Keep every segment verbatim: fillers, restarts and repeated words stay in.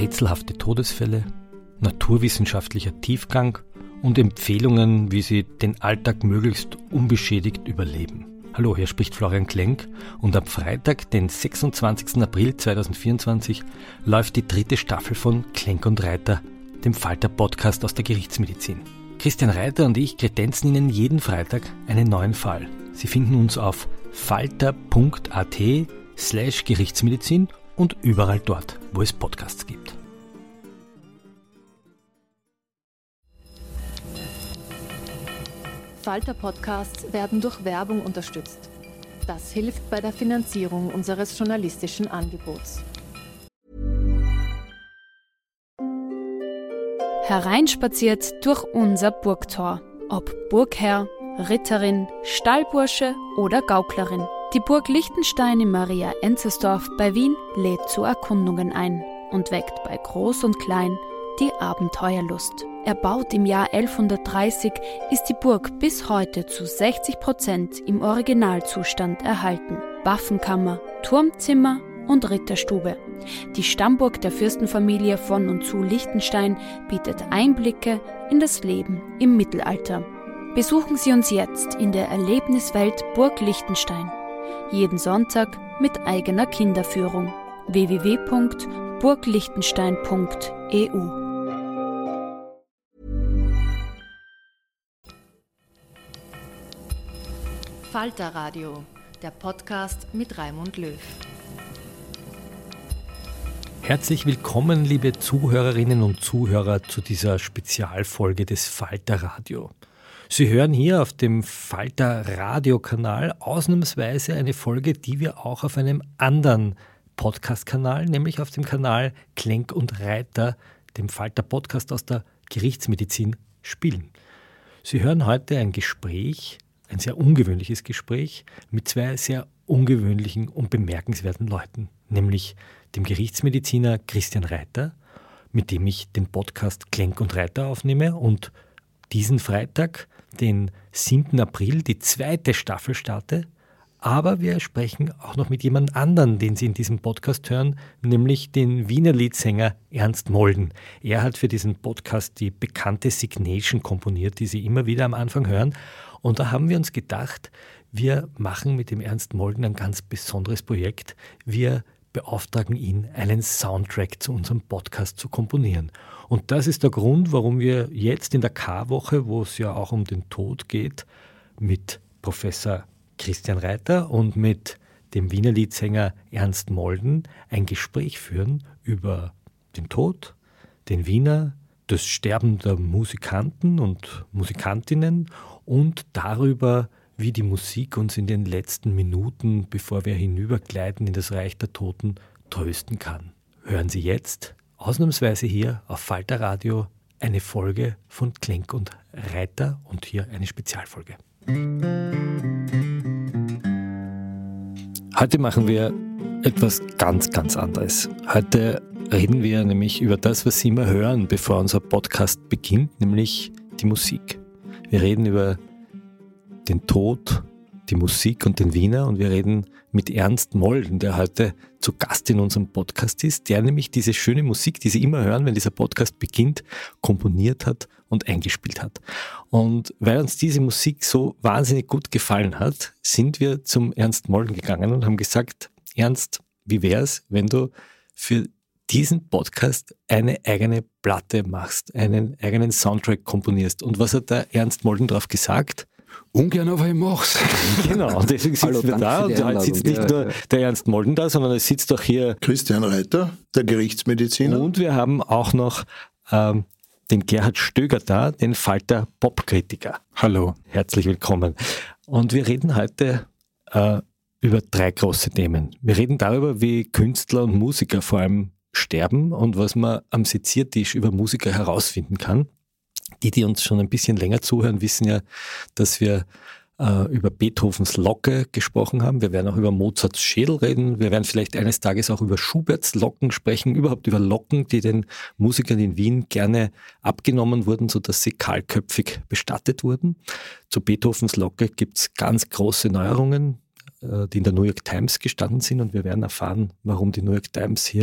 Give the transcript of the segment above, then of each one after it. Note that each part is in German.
rätselhafte Todesfälle, naturwissenschaftlicher Tiefgang und Empfehlungen, wie Sie den Alltag möglichst unbeschädigt überleben. Hallo, hier spricht Florian Klenk und am Freitag, den sechsundzwanzigsten April zweitausendvierundzwanzig, läuft die dritte Staffel von Klenk und Reiter, dem Falter-Podcast aus der Gerichtsmedizin. Christian Reiter und ich kredenzen Ihnen jeden Freitag einen neuen Fall. Sie finden uns auf falter.at slash Gerichtsmedizin und überall dort, wo es Podcasts gibt. Falter-Podcasts werden durch Werbung unterstützt. Das hilft bei der Finanzierung unseres journalistischen Angebots. Hereinspaziert durch unser Burgtor. Ob Burgherr, Ritterin, Stallbursche oder Gauklerin. Die Burg Liechtenstein in Maria-Enzersdorf bei Wien lädt zu Erkundungen ein und weckt bei Groß und Klein die Abenteuerlust. Erbaut im Jahr elfhundertdreißig, ist die Burg bis heute zu sechzig Prozent im Originalzustand erhalten. Waffenkammer, Turmzimmer und Ritterstube. Die Stammburg der Fürstenfamilie von und zu Liechtenstein bietet Einblicke in das Leben im Mittelalter. Besuchen Sie uns jetzt in der Erlebniswelt Burg Liechtenstein. Jeden Sonntag mit eigener Kinderführung. w w w punkt burgliechtenstein punkt e u Falter Radio, der Podcast mit Raimund Löw. Herzlich willkommen, liebe Zuhörerinnen und Zuhörer, zu dieser Spezialfolge des Falter Radio. Sie hören hier auf dem Falter Radio-Kanal ausnahmsweise eine Folge, die wir auch auf einem anderen Podcast-Kanal, nämlich auf dem Kanal Klenk und Reiter, dem Falter-Podcast aus der Gerichtsmedizin, spielen. Sie hören heute ein Gespräch, ein sehr ungewöhnliches Gespräch mit zwei sehr ungewöhnlichen und bemerkenswerten Leuten, nämlich dem Gerichtsmediziner Christian Reiter, mit dem ich den Podcast Klenk und Reiter aufnehme und diesen Freitag, den siebten April, die zweite Staffel starte. Aber wir sprechen auch noch mit jemand anderen, den Sie in diesem Podcast hören, nämlich den Wiener Liedsänger Ernst Molden. Er hat für diesen Podcast die bekannte Signation komponiert, die Sie immer wieder am Anfang hören. Und da haben wir uns gedacht, wir machen mit dem Ernst Molden ein ganz besonderes Projekt. Wir beauftragen ihn, einen Soundtrack zu unserem Podcast zu komponieren. Und das ist der Grund, warum wir jetzt in der Karwoche, wo es ja auch um den Tod geht, mit Professor Christian Reiter und mit dem Wiener Liedsänger Ernst Molden ein Gespräch führen über den Tod, den Wiener, das Sterben der Musikanten und Musikantinnen und darüber, wie die Musik uns in den letzten Minuten, bevor wir hinübergleiten in das Reich der Toten, trösten kann. Hören Sie jetzt, ausnahmsweise hier auf Falter Radio, eine Folge von Klenk und Reiter und hier eine Spezialfolge. Heute machen wir etwas ganz, ganz anderes. Heute reden wir nämlich über das, was Sie immer hören, bevor unser Podcast beginnt, nämlich die Musik. Wir reden über den Tod, die Musik und den Wiener und wir reden mit Ernst Molden, der heute zu Gast in unserem Podcast ist, der nämlich diese schöne Musik, die Sie immer hören, wenn dieser Podcast beginnt, komponiert hat und eingespielt hat. Und weil uns diese Musik so wahnsinnig gut gefallen hat, sind wir zum Ernst Molden gegangen und haben gesagt, Ernst, wie wär's, wenn du für diesen Podcast eine eigene Platte machst, einen eigenen Soundtrack komponierst? Und was hat der Ernst Molden darauf gesagt? Ungern, aber ich mach's. Genau, und deswegen sitzen Hallo, wir da und heute sitzt nicht ja, nur ja. der Ernst Molden da, sondern es sitzt auch hier Christian Reiter, der Gerichtsmediziner. Und wir haben auch noch ähm, den Gerhard Stöger da, den Falter Popkritiker. Hallo. Herzlich willkommen. Und wir reden heute äh, über drei große Themen. Wir reden darüber, wie Künstler und Musiker vor allem sterben und was man am Seziertisch über Musiker herausfinden kann. Die, die uns schon ein bisschen länger zuhören, wissen ja, dass wir äh, über Beethovens Locke gesprochen haben. Wir werden auch über Mozarts Schädel reden. Wir werden vielleicht eines Tages auch über Schuberts Locken sprechen, überhaupt über Locken, die den Musikern in Wien gerne abgenommen wurden, sodass sie kahlköpfig bestattet wurden. Zu Beethovens Locke gibt es ganz große Neuerungen, äh, die in der New York Times gestanden sind und wir werden erfahren, warum die New York Times hier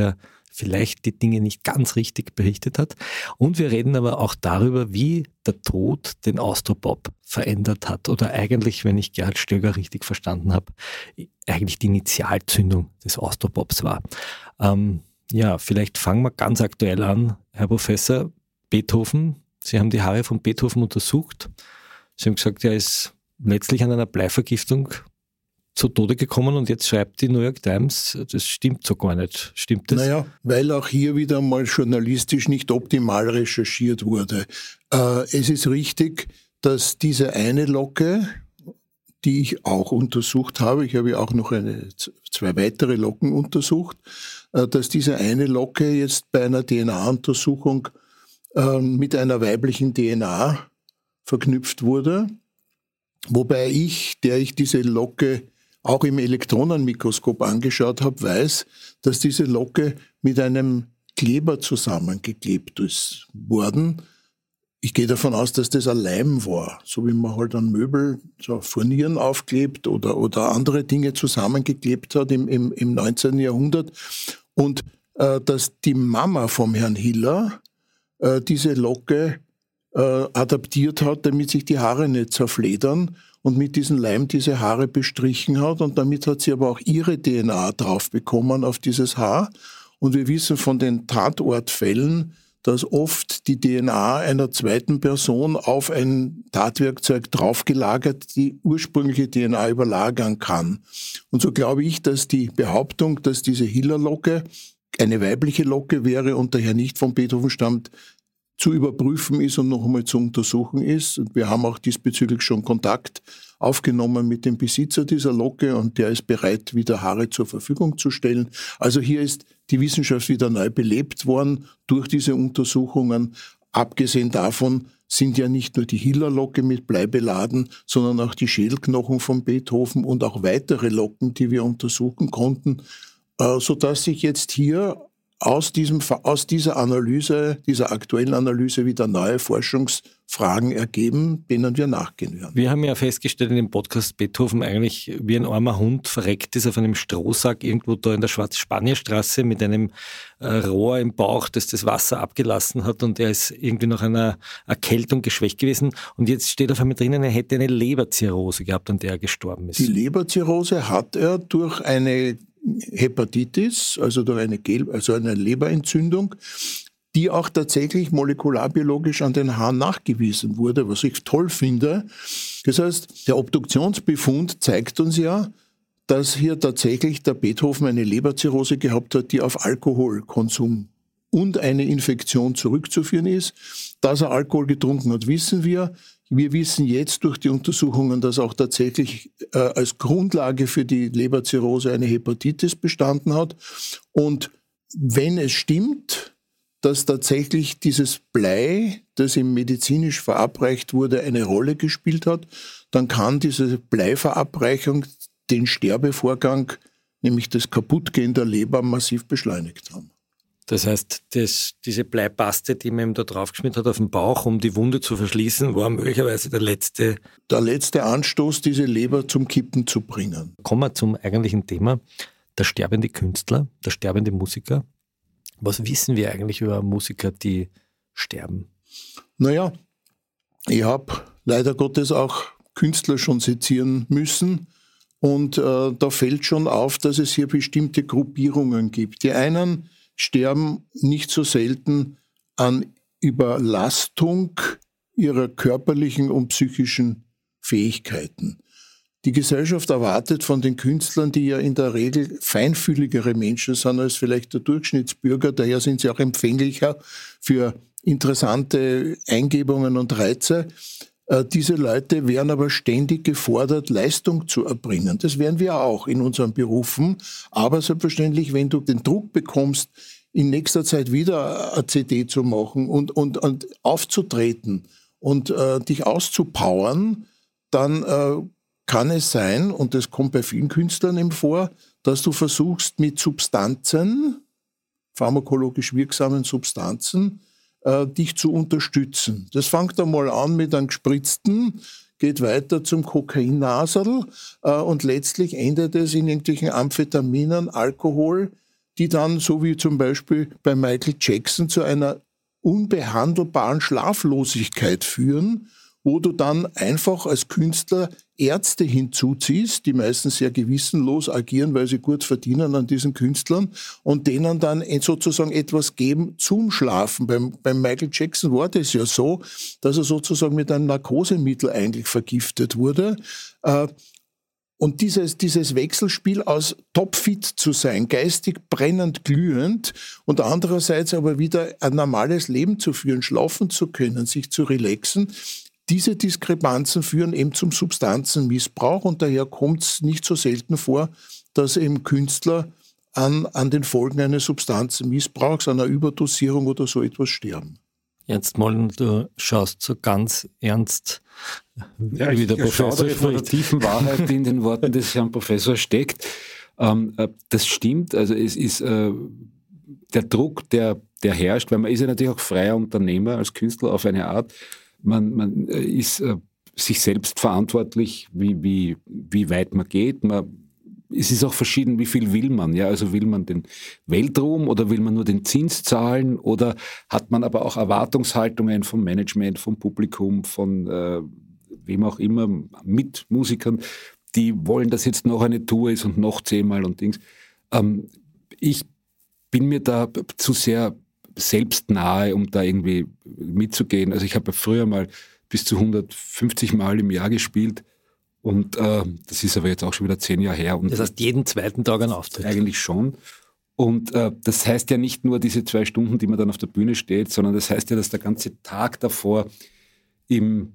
vielleicht die Dinge nicht ganz richtig berichtet hat. Und wir reden aber auch darüber, wie der Tod den Austropop verändert hat. Oder eigentlich, wenn ich Gerhard Stöger richtig verstanden habe, eigentlich die Initialzündung des Austropops war. Ähm, ja, vielleicht fangen wir ganz aktuell an, Herr Professor. Beethoven, Sie haben die Haare von Beethoven untersucht. Sie haben gesagt, er ist letztlich an einer Bleivergiftung zu Tode gekommen und jetzt schreibt die New York Times, das stimmt so gar nicht. Stimmt das? Naja, weil auch hier wieder mal journalistisch nicht optimal recherchiert wurde. Äh, es ist richtig, dass diese eine Locke, die ich auch untersucht habe, ich habe ja auch noch eine, zwei weitere Locken untersucht, äh, dass diese eine Locke jetzt bei einer D N A-Untersuchung äh, mit einer weiblichen D N A verknüpft wurde. Wobei ich, der ich diese Locke auch im Elektronenmikroskop angeschaut habe, weiß, dass diese Locke mit einem Kleber zusammengeklebt ist worden. Ich gehe davon aus, dass das ein Leim war, so wie man halt an Möbel so Furnieren aufklebt oder, oder andere Dinge zusammengeklebt hat im, im, im neunzehnten Jahrhundert. Und äh, dass die Mama vom Herrn Hiller äh, diese Locke äh, adaptiert hat, damit sich die Haare nicht zerfledern, und mit diesem Leim diese Haare bestrichen hat, und damit hat sie aber auch ihre D N A drauf bekommen auf dieses Haar. Und wir wissen von den Tatortfällen, dass oft die D N A einer zweiten Person auf ein Tatwerkzeug draufgelagert die ursprüngliche D N A überlagern kann. Und so glaube ich, dass die Behauptung, dass diese Hiller-Locke eine weibliche Locke wäre und daher nicht von Beethoven stammt, zu überprüfen ist und noch einmal zu untersuchen ist. Und wir haben auch diesbezüglich schon Kontakt aufgenommen mit dem Besitzer dieser Locke, und der ist bereit, wieder Haare zur Verfügung zu stellen. Also hier ist die Wissenschaft wieder neu belebt worden durch diese Untersuchungen. Abgesehen davon sind ja nicht nur die Hiller-Locke mit Blei beladen, sondern auch die Schädelknochen von Beethoven und auch weitere Locken, die wir untersuchen konnten, sodass sich jetzt hier aus diesem, aus dieser Analyse, dieser aktuellen Analyse wieder neue Forschungsfragen ergeben, denen wir nachgehen werden. Wir haben ja festgestellt in dem Podcast, Beethoven eigentlich wie ein armer Hund verreckt ist auf einem Strohsack irgendwo da in der Schwarz-Spanier-Straße mit einem äh, Rohr im Bauch, das das Wasser abgelassen hat, und er ist irgendwie nach einer Erkältung geschwächt gewesen, und jetzt steht auf einmal drinnen, er hätte eine Leberzirrhose gehabt, an der er gestorben ist. Die Leberzirrhose hat er durch eine Hepatitis, also durch eine, Gel- also eine Leberentzündung, die auch tatsächlich molekularbiologisch an den Haaren nachgewiesen wurde, was ich toll finde. Das heißt, der Obduktionsbefund zeigt uns ja, dass hier tatsächlich der Beethoven eine Leberzirrhose gehabt hat, die auf Alkoholkonsum und eine Infektion zurückzuführen ist. Dass er Alkohol getrunken hat, wissen wir. Wir wissen jetzt durch die Untersuchungen, dass auch tatsächlich äh, als Grundlage für die Leberzirrhose eine Hepatitis bestanden hat. Und wenn es stimmt, dass tatsächlich dieses Blei, das ihm medizinisch verabreicht wurde, eine Rolle gespielt hat, dann kann diese Bleiverabreichung den Sterbevorgang, nämlich das Kaputtgehen der Leber, massiv beschleunigt haben. Das heißt, das, diese Bleipaste, die man ihm da draufgeschmiert hat auf den Bauch, um die Wunde zu verschließen, war möglicherweise der letzte... Der letzte Anstoß, diese Leber zum Kippen zu bringen. Kommen wir zum eigentlichen Thema. Der sterbende Künstler, der sterbende Musiker. Was wissen wir eigentlich über Musiker, die sterben? Naja, ich habe leider Gottes auch Künstler schon sezieren müssen. Und äh, da fällt schon auf, dass es hier bestimmte Gruppierungen gibt. Die einen sterben nicht so selten an Überlastung ihrer körperlichen und psychischen Fähigkeiten. Die Gesellschaft erwartet von den Künstlern, die ja in der Regel feinfühligere Menschen sind als vielleicht der Durchschnittsbürger, daher sind sie auch empfänglicher für interessante Eingebungen und Reize. Diese Leute werden aber ständig gefordert, Leistung zu erbringen. Das werden wir auch in unseren Berufen. Aber selbstverständlich, wenn du den Druck bekommst, in nächster Zeit wieder eine C D zu machen und, und, und aufzutreten und äh, dich auszupowern, dann äh, kann es sein, und das kommt bei vielen Künstlern eben vor, dass du versuchst mit Substanzen, pharmakologisch wirksamen Substanzen, dich zu unterstützen. Das fängt einmal an mit einem gespritzten, geht weiter zum Kokainnasel äh, und letztlich endet es in irgendwelchen Amphetaminen, Alkohol, die dann, so wie zum Beispiel bei Michael Jackson, zu einer unbehandelbaren Schlaflosigkeit führen, wo du dann einfach als Künstler Ärzte hinzuziehst, die meistens sehr gewissenlos agieren, weil sie gut verdienen an diesen Künstlern und denen dann sozusagen etwas geben zum Schlafen. Beim, beim Michael Jackson war das ja so, dass er sozusagen mit einem Narkosemittel eigentlich vergiftet wurde. Und dieses, dieses Wechselspiel aus topfit zu sein, geistig brennend glühend und andererseits aber wieder ein normales Leben zu führen, schlafen zu können, sich zu relaxen, diese Diskrepanzen führen eben zum Substanzenmissbrauch und daher kommt es nicht so selten vor, dass eben Künstler an, an den Folgen eines Substanzenmissbrauchs, einer Überdosierung oder so etwas sterben. Jetzt mal, du schaust so ganz ernst, ja, wie der Professor von der tiefen Wahrheit, die in den Worten des Herrn Professors steckt. Ähm, das stimmt, also es ist äh, der Druck, der, der herrscht, weil man ist ja natürlich auch freier Unternehmer als Künstler auf eine Art. Man, man ist äh, sich selbst verantwortlich, wie, wie, wie weit man geht. Man, es ist auch verschieden, wie viel will man. Ja? Also will man den Weltruhm oder will man nur den Zins zahlen oder hat man aber auch Erwartungshaltungen vom Management, vom Publikum, von äh, wem auch immer, mit Musikern, die wollen, dass jetzt noch eine Tour ist und noch zehnmal und Dings. Ähm, ich bin mir da zu sehr selbstnahe, um da irgendwie mitzugehen. Also ich habe früher mal bis zu hundertfünfzig Mal im Jahr gespielt und äh, das ist aber jetzt auch schon wieder zehn Jahre her. Und das heißt jeden zweiten Tag ein Auftritt? Eigentlich schon. Und äh, das heißt ja nicht nur diese zwei Stunden, die man dann auf der Bühne steht, sondern das heißt ja, dass der ganze Tag davor im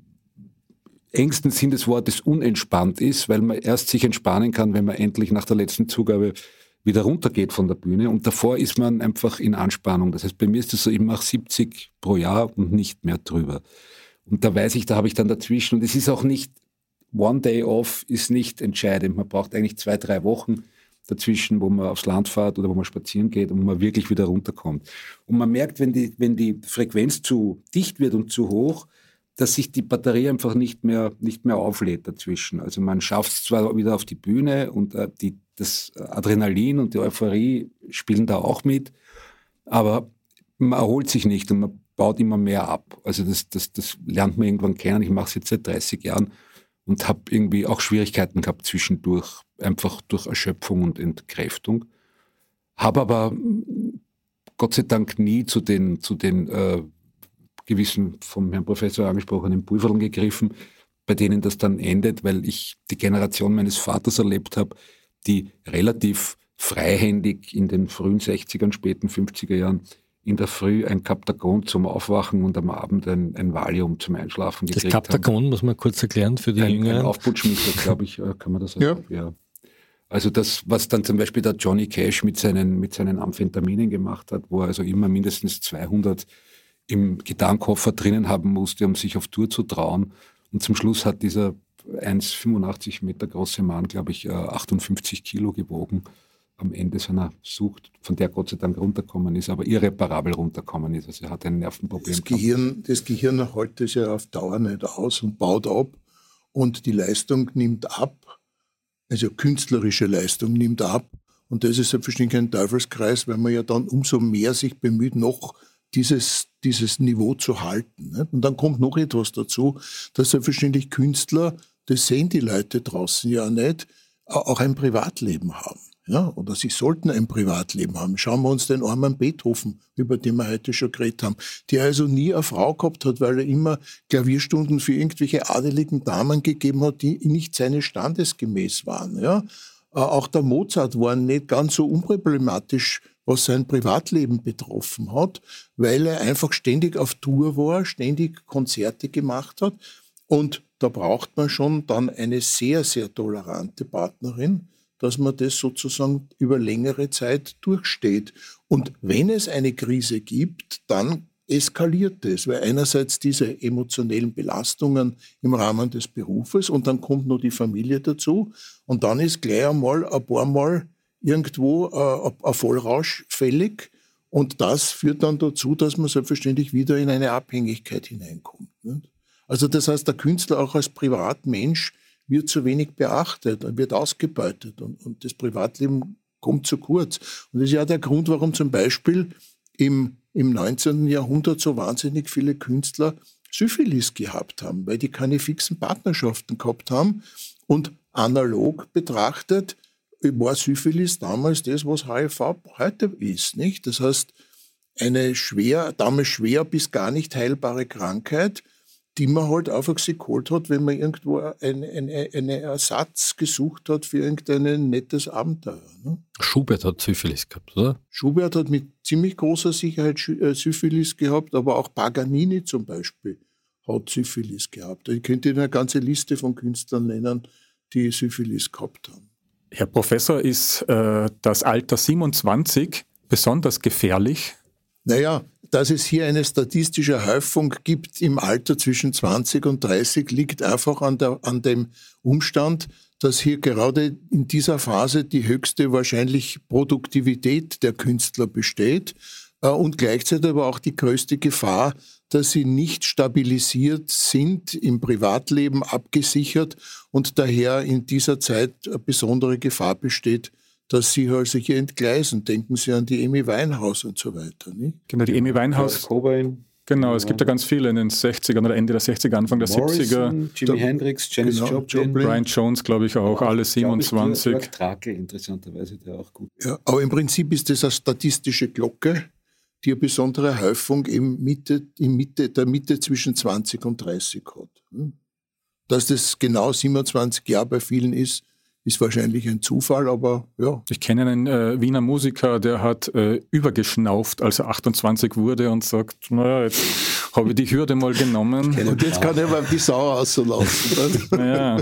engsten Sinn des Wortes unentspannt ist, weil man erst sich entspannen kann, wenn man endlich nach der letzten Zugabe wieder runtergeht von der Bühne und davor ist man einfach in Anspannung. Das heißt, bei mir ist es so, ich mache siebzig pro Jahr und nicht mehr drüber. Und da weiß ich, da habe ich dann dazwischen und es ist auch nicht, one day off ist nicht entscheidend. Man braucht eigentlich zwei, drei Wochen dazwischen, wo man aufs Land fährt oder wo man spazieren geht und wo man wirklich wieder runterkommt. Und man merkt, wenn die, wenn die Frequenz zu dicht wird und zu hoch, dass sich die Batterie einfach nicht mehr, nicht mehr auflädt dazwischen. Also man schafft es zwar wieder auf die Bühne und äh, die, das Adrenalin und die Euphorie spielen da auch mit, aber man erholt sich nicht und man baut immer mehr ab. Also das, das, das lernt man irgendwann kennen. Ich mache es jetzt seit dreißig Jahren und habe irgendwie auch Schwierigkeiten gehabt zwischendurch, einfach durch Erschöpfung und Entkräftung. Habe aber Gott sei Dank nie zu den, zu den äh, gewissen vom Herrn Professor angesprochenen Pulverln gegriffen, bei denen das dann endet, weil ich die Generation meines Vaters erlebt habe, die relativ freihändig in den frühen sechzigern, späten fünfziger Jahren in der Früh ein Captagon zum Aufwachen und am Abend ein, ein Valium zum Einschlafen gekriegt haben. Das Captagon muss man kurz erklären für die ein, Jüngeren. Ein Aufputschmittel, glaube ich, kann man das ja. ja. Also das, was dann zum Beispiel der Johnny Cash mit seinen, mit seinen Amphetaminen gemacht hat, wo er also immer mindestens zweihundert im Gitarrenkoffer drinnen haben musste, um sich auf Tour zu trauen. Und zum Schluss hat dieser eins Komma fünfundachtzig Meter große Mann, glaube ich, achtundfünfzig Kilo gewogen am Ende seiner Sucht, von der Gott sei Dank runtergekommen ist, aber irreparabel runtergekommen ist. Also er hat ein Nervenproblem. Das Gehirn, das Gehirn hält es ja auf Dauer nicht aus und baut ab und die Leistung nimmt ab, also künstlerische Leistung nimmt ab. Und das ist selbstverständlich ein Teufelskreis, weil man ja dann umso mehr sich bemüht, noch dieses, dieses Niveau zu halten. Nicht? Und dann kommt noch etwas dazu, dass selbstverständlich Künstler, das sehen die Leute draußen ja nicht, auch ein Privatleben haben. Ja? Oder sie sollten ein Privatleben haben. Schauen wir uns den armen Beethoven, über den wir heute schon geredet haben, der also nie eine Frau gehabt hat, weil er immer Klavierstunden für irgendwelche adeligen Damen gegeben hat, die nicht seine standesgemäß waren. Ja? Auch der Mozart war nicht ganz so unproblematisch, was sein Privatleben betroffen hat, weil er einfach ständig auf Tour war, ständig Konzerte gemacht hat. Und da braucht man schon dann eine sehr, sehr tolerante Partnerin, dass man das sozusagen über längere Zeit durchsteht. Und wenn es eine Krise gibt, dann eskaliert es, weil einerseits diese emotionellen Belastungen im Rahmen des Berufes und dann kommt noch die Familie dazu und dann ist gleich einmal ein paar Mal irgendwo äh, ein Vollrausch fällig und das führt dann dazu, dass man selbstverständlich wieder in eine Abhängigkeit hineinkommt. Nicht? Also das heißt, der Künstler auch als Privatmensch wird zu wenig beachtet, er wird ausgebeutet und, und das Privatleben kommt zu kurz. Und das ist ja der Grund, warum zum Beispiel im, im neunzehnten Jahrhundert so wahnsinnig viele Künstler Syphilis gehabt haben, weil die keine fixen Partnerschaften gehabt haben. Und analog betrachtet war Syphilis damals das, was H I V heute ist, nicht? Das heißt, eine schwer, damals schwer bis gar nicht heilbare Krankheit, die man halt einfach sich geholt hat, wenn man irgendwo einen eine, eine Ersatz gesucht hat für irgendein nettes Abenteuer. Ne? Schubert hat Syphilis gehabt, oder? Schubert hat mit ziemlich großer Sicherheit Syphilis gehabt, aber auch Paganini zum Beispiel hat Syphilis gehabt. Ich könnte Ihnen eine ganze Liste von Künstlern nennen, die Syphilis gehabt haben. Herr Professor, ist äh, das Alter siebenundzwanzig besonders gefährlich? Naja, dass es hier eine statistische Häufung gibt im Alter zwischen zwanzig und dreißig, liegt einfach an, der, an dem Umstand, dass hier gerade in dieser Phase die höchste wahrscheinlich Produktivität der Künstler besteht äh, und gleichzeitig aber auch die größte Gefahr, dass sie nicht stabilisiert sind, im Privatleben abgesichert und daher in dieser Zeit eine besondere Gefahr besteht, dass sie also hier entgleisen. Denken Sie an die Amy Winehouse und so weiter. Nicht? Genau, die Amy Winehouse. Genau, es gibt ja ganz viele in den sechzigern oder Ende der sechziger, Anfang der Morrison, siebziger. Jimi Hendrix, Janis genau, Joplin, Joplin. Brian Jones, glaube ich, auch, alle siebenundzwanzig. Jörg Trakl, interessanterweise, der auch gut. Ja, aber im Prinzip ist das eine statistische Glocke, die eine besondere Häufung in Mitte, in Mitte, der Mitte zwischen zwanzig und dreißig hat. Dass das genau siebenundzwanzig Jahre bei vielen ist, ist wahrscheinlich ein Zufall, aber ja. Ich kenne einen äh, Wiener Musiker, der hat äh, übergeschnauft, als er achtundzwanzig wurde und sagt, naja, jetzt habe ich die Hürde mal genommen. Und jetzt kann er mal die Sau rauslassen. Naja.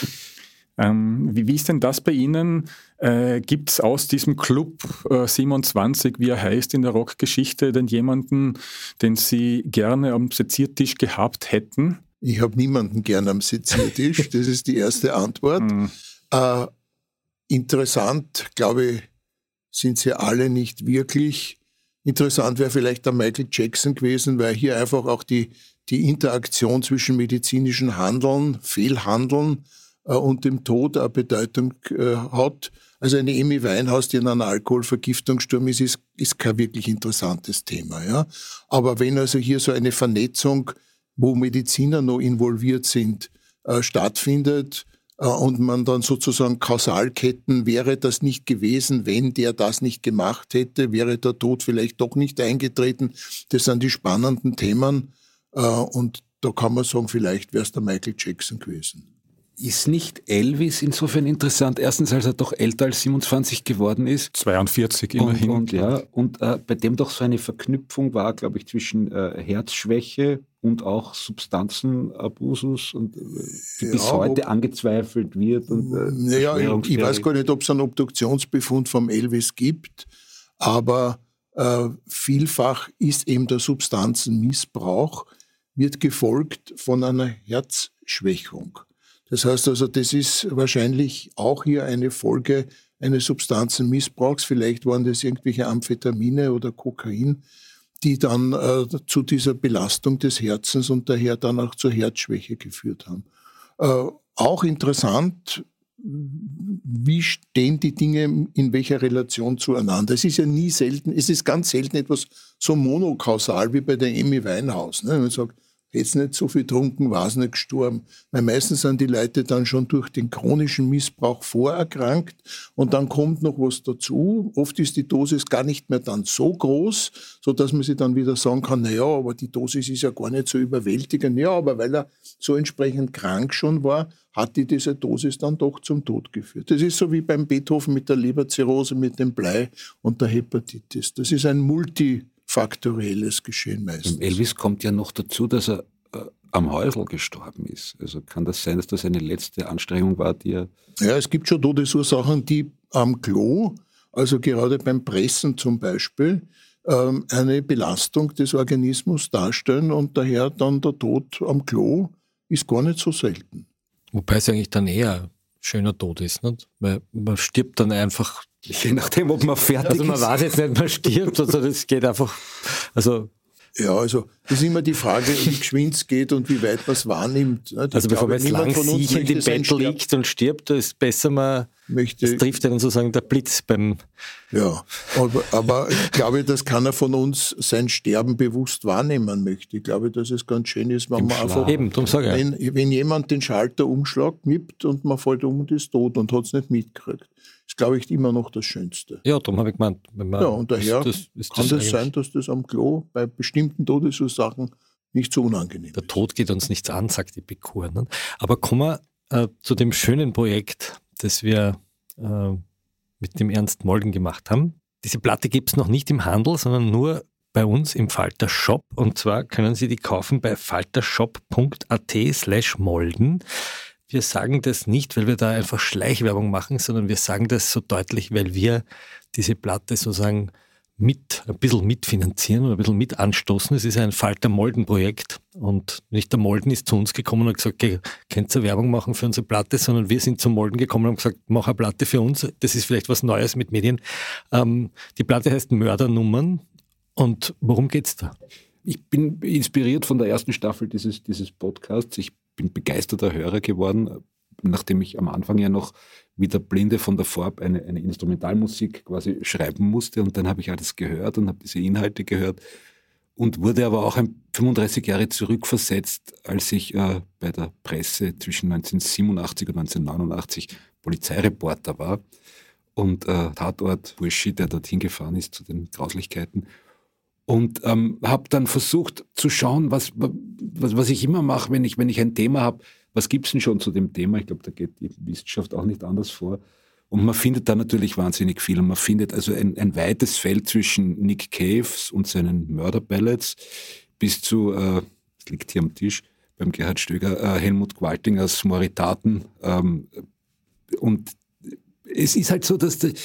Ähm, wie, wie ist denn das bei Ihnen? Äh, Gibt es aus diesem Club äh, siebenundzwanzig, wie er heißt in der Rockgeschichte, denn jemanden, den Sie gerne am Seziertisch gehabt hätten? Ich habe niemanden gern am Seziertisch, das ist die erste Antwort. Hm. Äh, interessant, glaube ich, sind sie alle nicht wirklich. Interessant wäre vielleicht der Michael Jackson gewesen, weil hier einfach auch die, die Interaktion zwischen medizinischem Handeln, Fehlhandeln äh, und dem Tod eine Bedeutung äh, hat. Also eine Amy Winehouse, die in einer Alkoholvergiftung gestorben ist, ist, ist kein wirklich interessantes Thema. Ja? Aber wenn also hier so eine Vernetzung, wo Mediziner noch involviert sind, äh, stattfindet, und man dann sozusagen Kausalketten, wäre das nicht gewesen, wenn der das nicht gemacht hätte, wäre der Tod vielleicht doch nicht eingetreten. Das sind die spannenden Themen und da kann man sagen, vielleicht wäre es der Michael Jackson gewesen. Ist nicht Elvis insofern interessant? Erstens, als er doch älter als siebenundzwanzig geworden ist. zweiundvierzig immerhin. Und, und, ja, und äh, bei dem doch so eine Verknüpfung war, glaube ich, zwischen äh, Herzschwäche und auch Substanzenabusus, und, äh, die ja, bis heute angezweifelt wird. Und, äh, naja, ich, ich weiß gar nicht, ob es einen Obduktionsbefund vom Elvis gibt, aber äh, vielfach ist eben der Substanzenmissbrauch, wird gefolgt von einer Herzschwächung. Das heißt also, das ist wahrscheinlich auch hier eine Folge eines Substanzenmissbrauchs. Vielleicht waren das irgendwelche Amphetamine oder Kokain, die dann äh, zu dieser Belastung des Herzens und daher dann auch zur Herzschwäche geführt haben. Äh, auch interessant, wie stehen die Dinge in welcher Relation zueinander? Es ist ja nie selten, es ist ganz selten etwas so monokausal wie bei der Amy Winehouse. Ne? Man sagt, hätte nicht so viel getrunken, war es nicht gestorben. Weil meistens sind die Leute dann schon durch den chronischen Missbrauch vorerkrankt und dann kommt noch was dazu. Oft ist die Dosis gar nicht mehr dann so groß, sodass man sich dann wieder sagen kann, naja, aber die Dosis ist ja gar nicht so überwältigend. Ja, aber weil er so entsprechend krank schon war, hat die diese Dosis dann doch zum Tod geführt. Das ist so wie beim Beethoven mit der Leberzirrhose, mit dem Blei und der Hepatitis. Das ist ein Multi- faktorielles Geschehen meistens. Elvis kommt ja noch dazu, dass er äh, am Häusl gestorben ist. Also kann das sein, dass das eine letzte Anstrengung war, die er... Ja, es gibt schon Todesursachen, die am Klo, also gerade beim Pressen zum Beispiel, ähm, eine Belastung des Organismus darstellen und daher dann der Tod am Klo ist gar nicht so selten. Wobei es eigentlich dann eher schöner Tod ist, nicht? Weil man stirbt dann einfach... Je nachdem, ob man fertig also man ist. weiß jetzt nicht, man stirbt, also das geht einfach, also Ja, also das ist immer die Frage, wie geschwind es geht und wie weit man es wahrnimmt. Ich also bevor man jetzt lang siechend im Bett liegt und stirbt, da ist besser, man möchte, es trifft einen sozusagen der Blitz beim... Ja, aber, aber ich glaube, dass keiner von uns sein Sterben bewusst wahrnehmen möchte. Ich glaube, dass es ganz schön ist, wenn Im man Schlaf. einfach... Eben, darum sage ich. Wenn, wenn jemand den Schalter umschlägt, mippt und man fällt um und ist tot und hat es nicht mitgekriegt. Das ist, glaube ich, immer noch das Schönste. Ja, darum habe ich gemeint. Wenn man ja, und daher ist das, ist kann das das sein, dass das am Klo bei bestimmten Todesursachen nicht so unangenehm ist. Der Tod geht uns nichts an, sagt Epikur. Ne? Aber kommen wir äh, zu dem schönen Projekt, das wir äh, mit dem Ernst Molden gemacht haben. Diese Platte gibt es noch nicht im Handel, sondern nur bei uns im Falter Shop. Und zwar können Sie die kaufen bei faltershop.at slash Molden. Wir sagen das nicht, weil wir da einfach Schleichwerbung machen, sondern wir sagen das so deutlich, weil wir diese Platte sozusagen mit, ein bisschen mitfinanzieren oder ein bisschen mit anstoßen. Es ist ein Falter-Molden-Projekt und nicht der Molden ist zu uns gekommen und hat gesagt, okay, könnt ihr Werbung machen für unsere Platte, sondern wir sind zum Molden gekommen und haben gesagt, mach eine Platte für uns. Das ist vielleicht was Neues mit Medien. Ähm, die Platte heißt Mördernummern. Und worum geht's da? Ich bin inspiriert von der ersten Staffel dieses, dieses Podcasts. Ich bin begeisterter Hörer geworden, nachdem ich am Anfang ja noch wie der Blinde von der Vorb eine, eine Instrumentalmusik quasi schreiben musste. Und dann habe ich alles gehört und habe diese Inhalte gehört und wurde aber auch ein fünfunddreißig Jahre zurückversetzt, als ich äh, bei der Presse zwischen neunzehnhundertsiebenundachtzig und neunzehnhundertneunundachtzig Polizeireporter war und äh, Tatort-Burschi, der dorthin gefahren ist zu den Grauslichkeiten. Und ähm, habe dann versucht zu schauen, was, was, was ich immer mache, wenn ich, wenn ich ein Thema habe, was gibt es denn schon zu dem Thema? Ich glaube, da geht die Wissenschaft auch nicht anders vor. Und man findet da natürlich wahnsinnig viel. Und man findet also ein, ein weites Feld zwischen Nick Cave und seinen Mörderballads bis zu, äh, das liegt hier am Tisch, beim Gerhard Stöger, äh, Helmut Gwaltingers Moritaten. Ähm, und es ist halt so, dass der,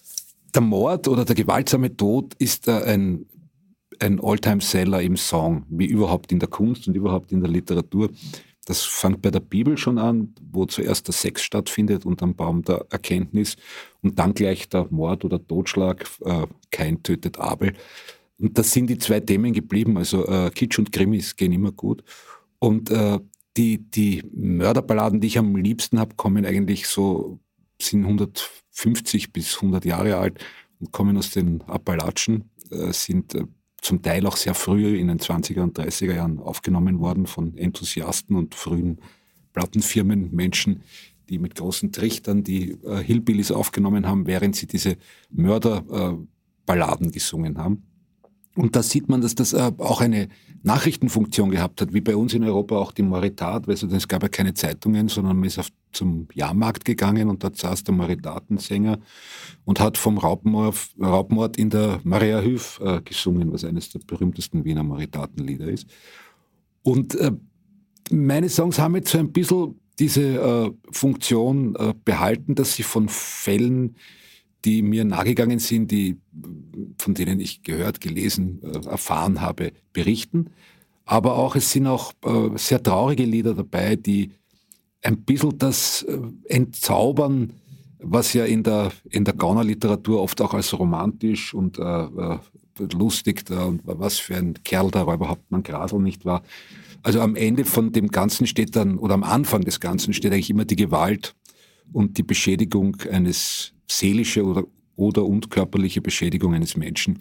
der Mord oder der gewaltsame Tod ist äh, ein ein All-Time-Seller im Song, wie überhaupt in der Kunst und überhaupt in der Literatur. Das fängt bei der Bibel schon an, wo zuerst der Sex stattfindet und am Baum der Erkenntnis und dann gleich der Mord oder Totschlag, äh, Kain tötet Abel. Und das sind die zwei Themen geblieben, also äh, Kitsch und Krimis gehen immer gut. Und äh, die, die Mörderballaden, die ich am liebsten habe, kommen eigentlich so, sind hundertfünfzig bis hundert Jahre alt und kommen aus den Appalachen, äh, sind äh, zum Teil auch sehr früh in den zwanziger und dreißiger Jahren aufgenommen worden von Enthusiasten und frühen Plattenfirmen, Menschen, die mit großen Trichtern die äh, Hillbillies aufgenommen haben, während sie diese Mörderballaden äh, gesungen haben. Und da sieht man, dass das äh, auch eine Nachrichtenfunktion gehabt hat, wie bei uns in Europa auch die Moritat, weil es gab ja keine Zeitungen, sondern man ist auf, zum Jahrmarkt gegangen und dort saß der Moritatensänger und hat vom Raubmord, Raubmord in der Mariahilf äh, gesungen, was eines der berühmtesten Wiener Moritatenlieder ist. Und äh, meine Songs haben jetzt so ein bisschen diese äh, Funktion äh, behalten, dass sie von Fällen, die mir nahegegangen sind, die, von denen ich gehört, gelesen, äh, erfahren habe, berichten. Aber auch, es sind auch äh, sehr traurige Lieder dabei, die ein bisschen das äh, entzaubern, was ja in der, in der Gaunerliteratur oft auch als romantisch und äh, äh, lustig da und was für ein Kerl da Räuberhauptmann Grasl nicht war. Also am Ende von dem Ganzen steht dann, oder am Anfang des Ganzen steht eigentlich immer die Gewalt und die Beschädigung eines seelische oder, oder und körperliche Beschädigung eines Menschen.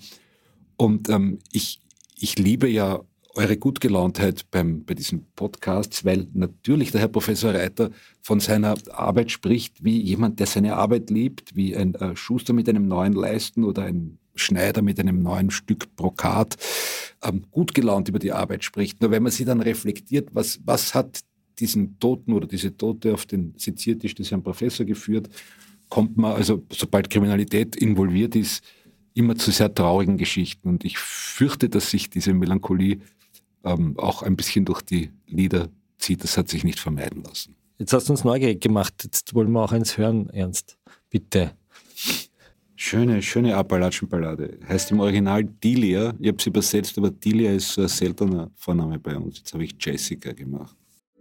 Und ähm, ich, ich liebe ja eure Gutgelauntheit beim, bei diesen Podcasts, weil natürlich der Herr Professor Reiter von seiner Arbeit spricht, wie jemand, der seine Arbeit liebt, wie ein äh, Schuster mit einem neuen Leisten oder ein Schneider mit einem neuen Stück Brokat, ähm, gut gelaunt über die Arbeit spricht. Nur wenn man sie dann reflektiert, was, was hat diesen Toten oder diese Tote auf den Seziertisch des Herrn Professor geführt, kommt man, also sobald Kriminalität involviert ist, immer zu sehr traurigen Geschichten. Und ich fürchte, dass sich diese Melancholie ähm, auch ein bisschen durch die Lieder zieht. Das hat sich nicht vermeiden lassen. Jetzt hast du uns neugierig gemacht. Jetzt wollen wir auch eins hören, Ernst. Bitte. Schöne, schöne Appalachen-Ballade. Heißt im Original Delia. Ich habe es übersetzt, aber Delia ist so ein seltener Vorname bei uns. Jetzt habe ich Jessica gemacht.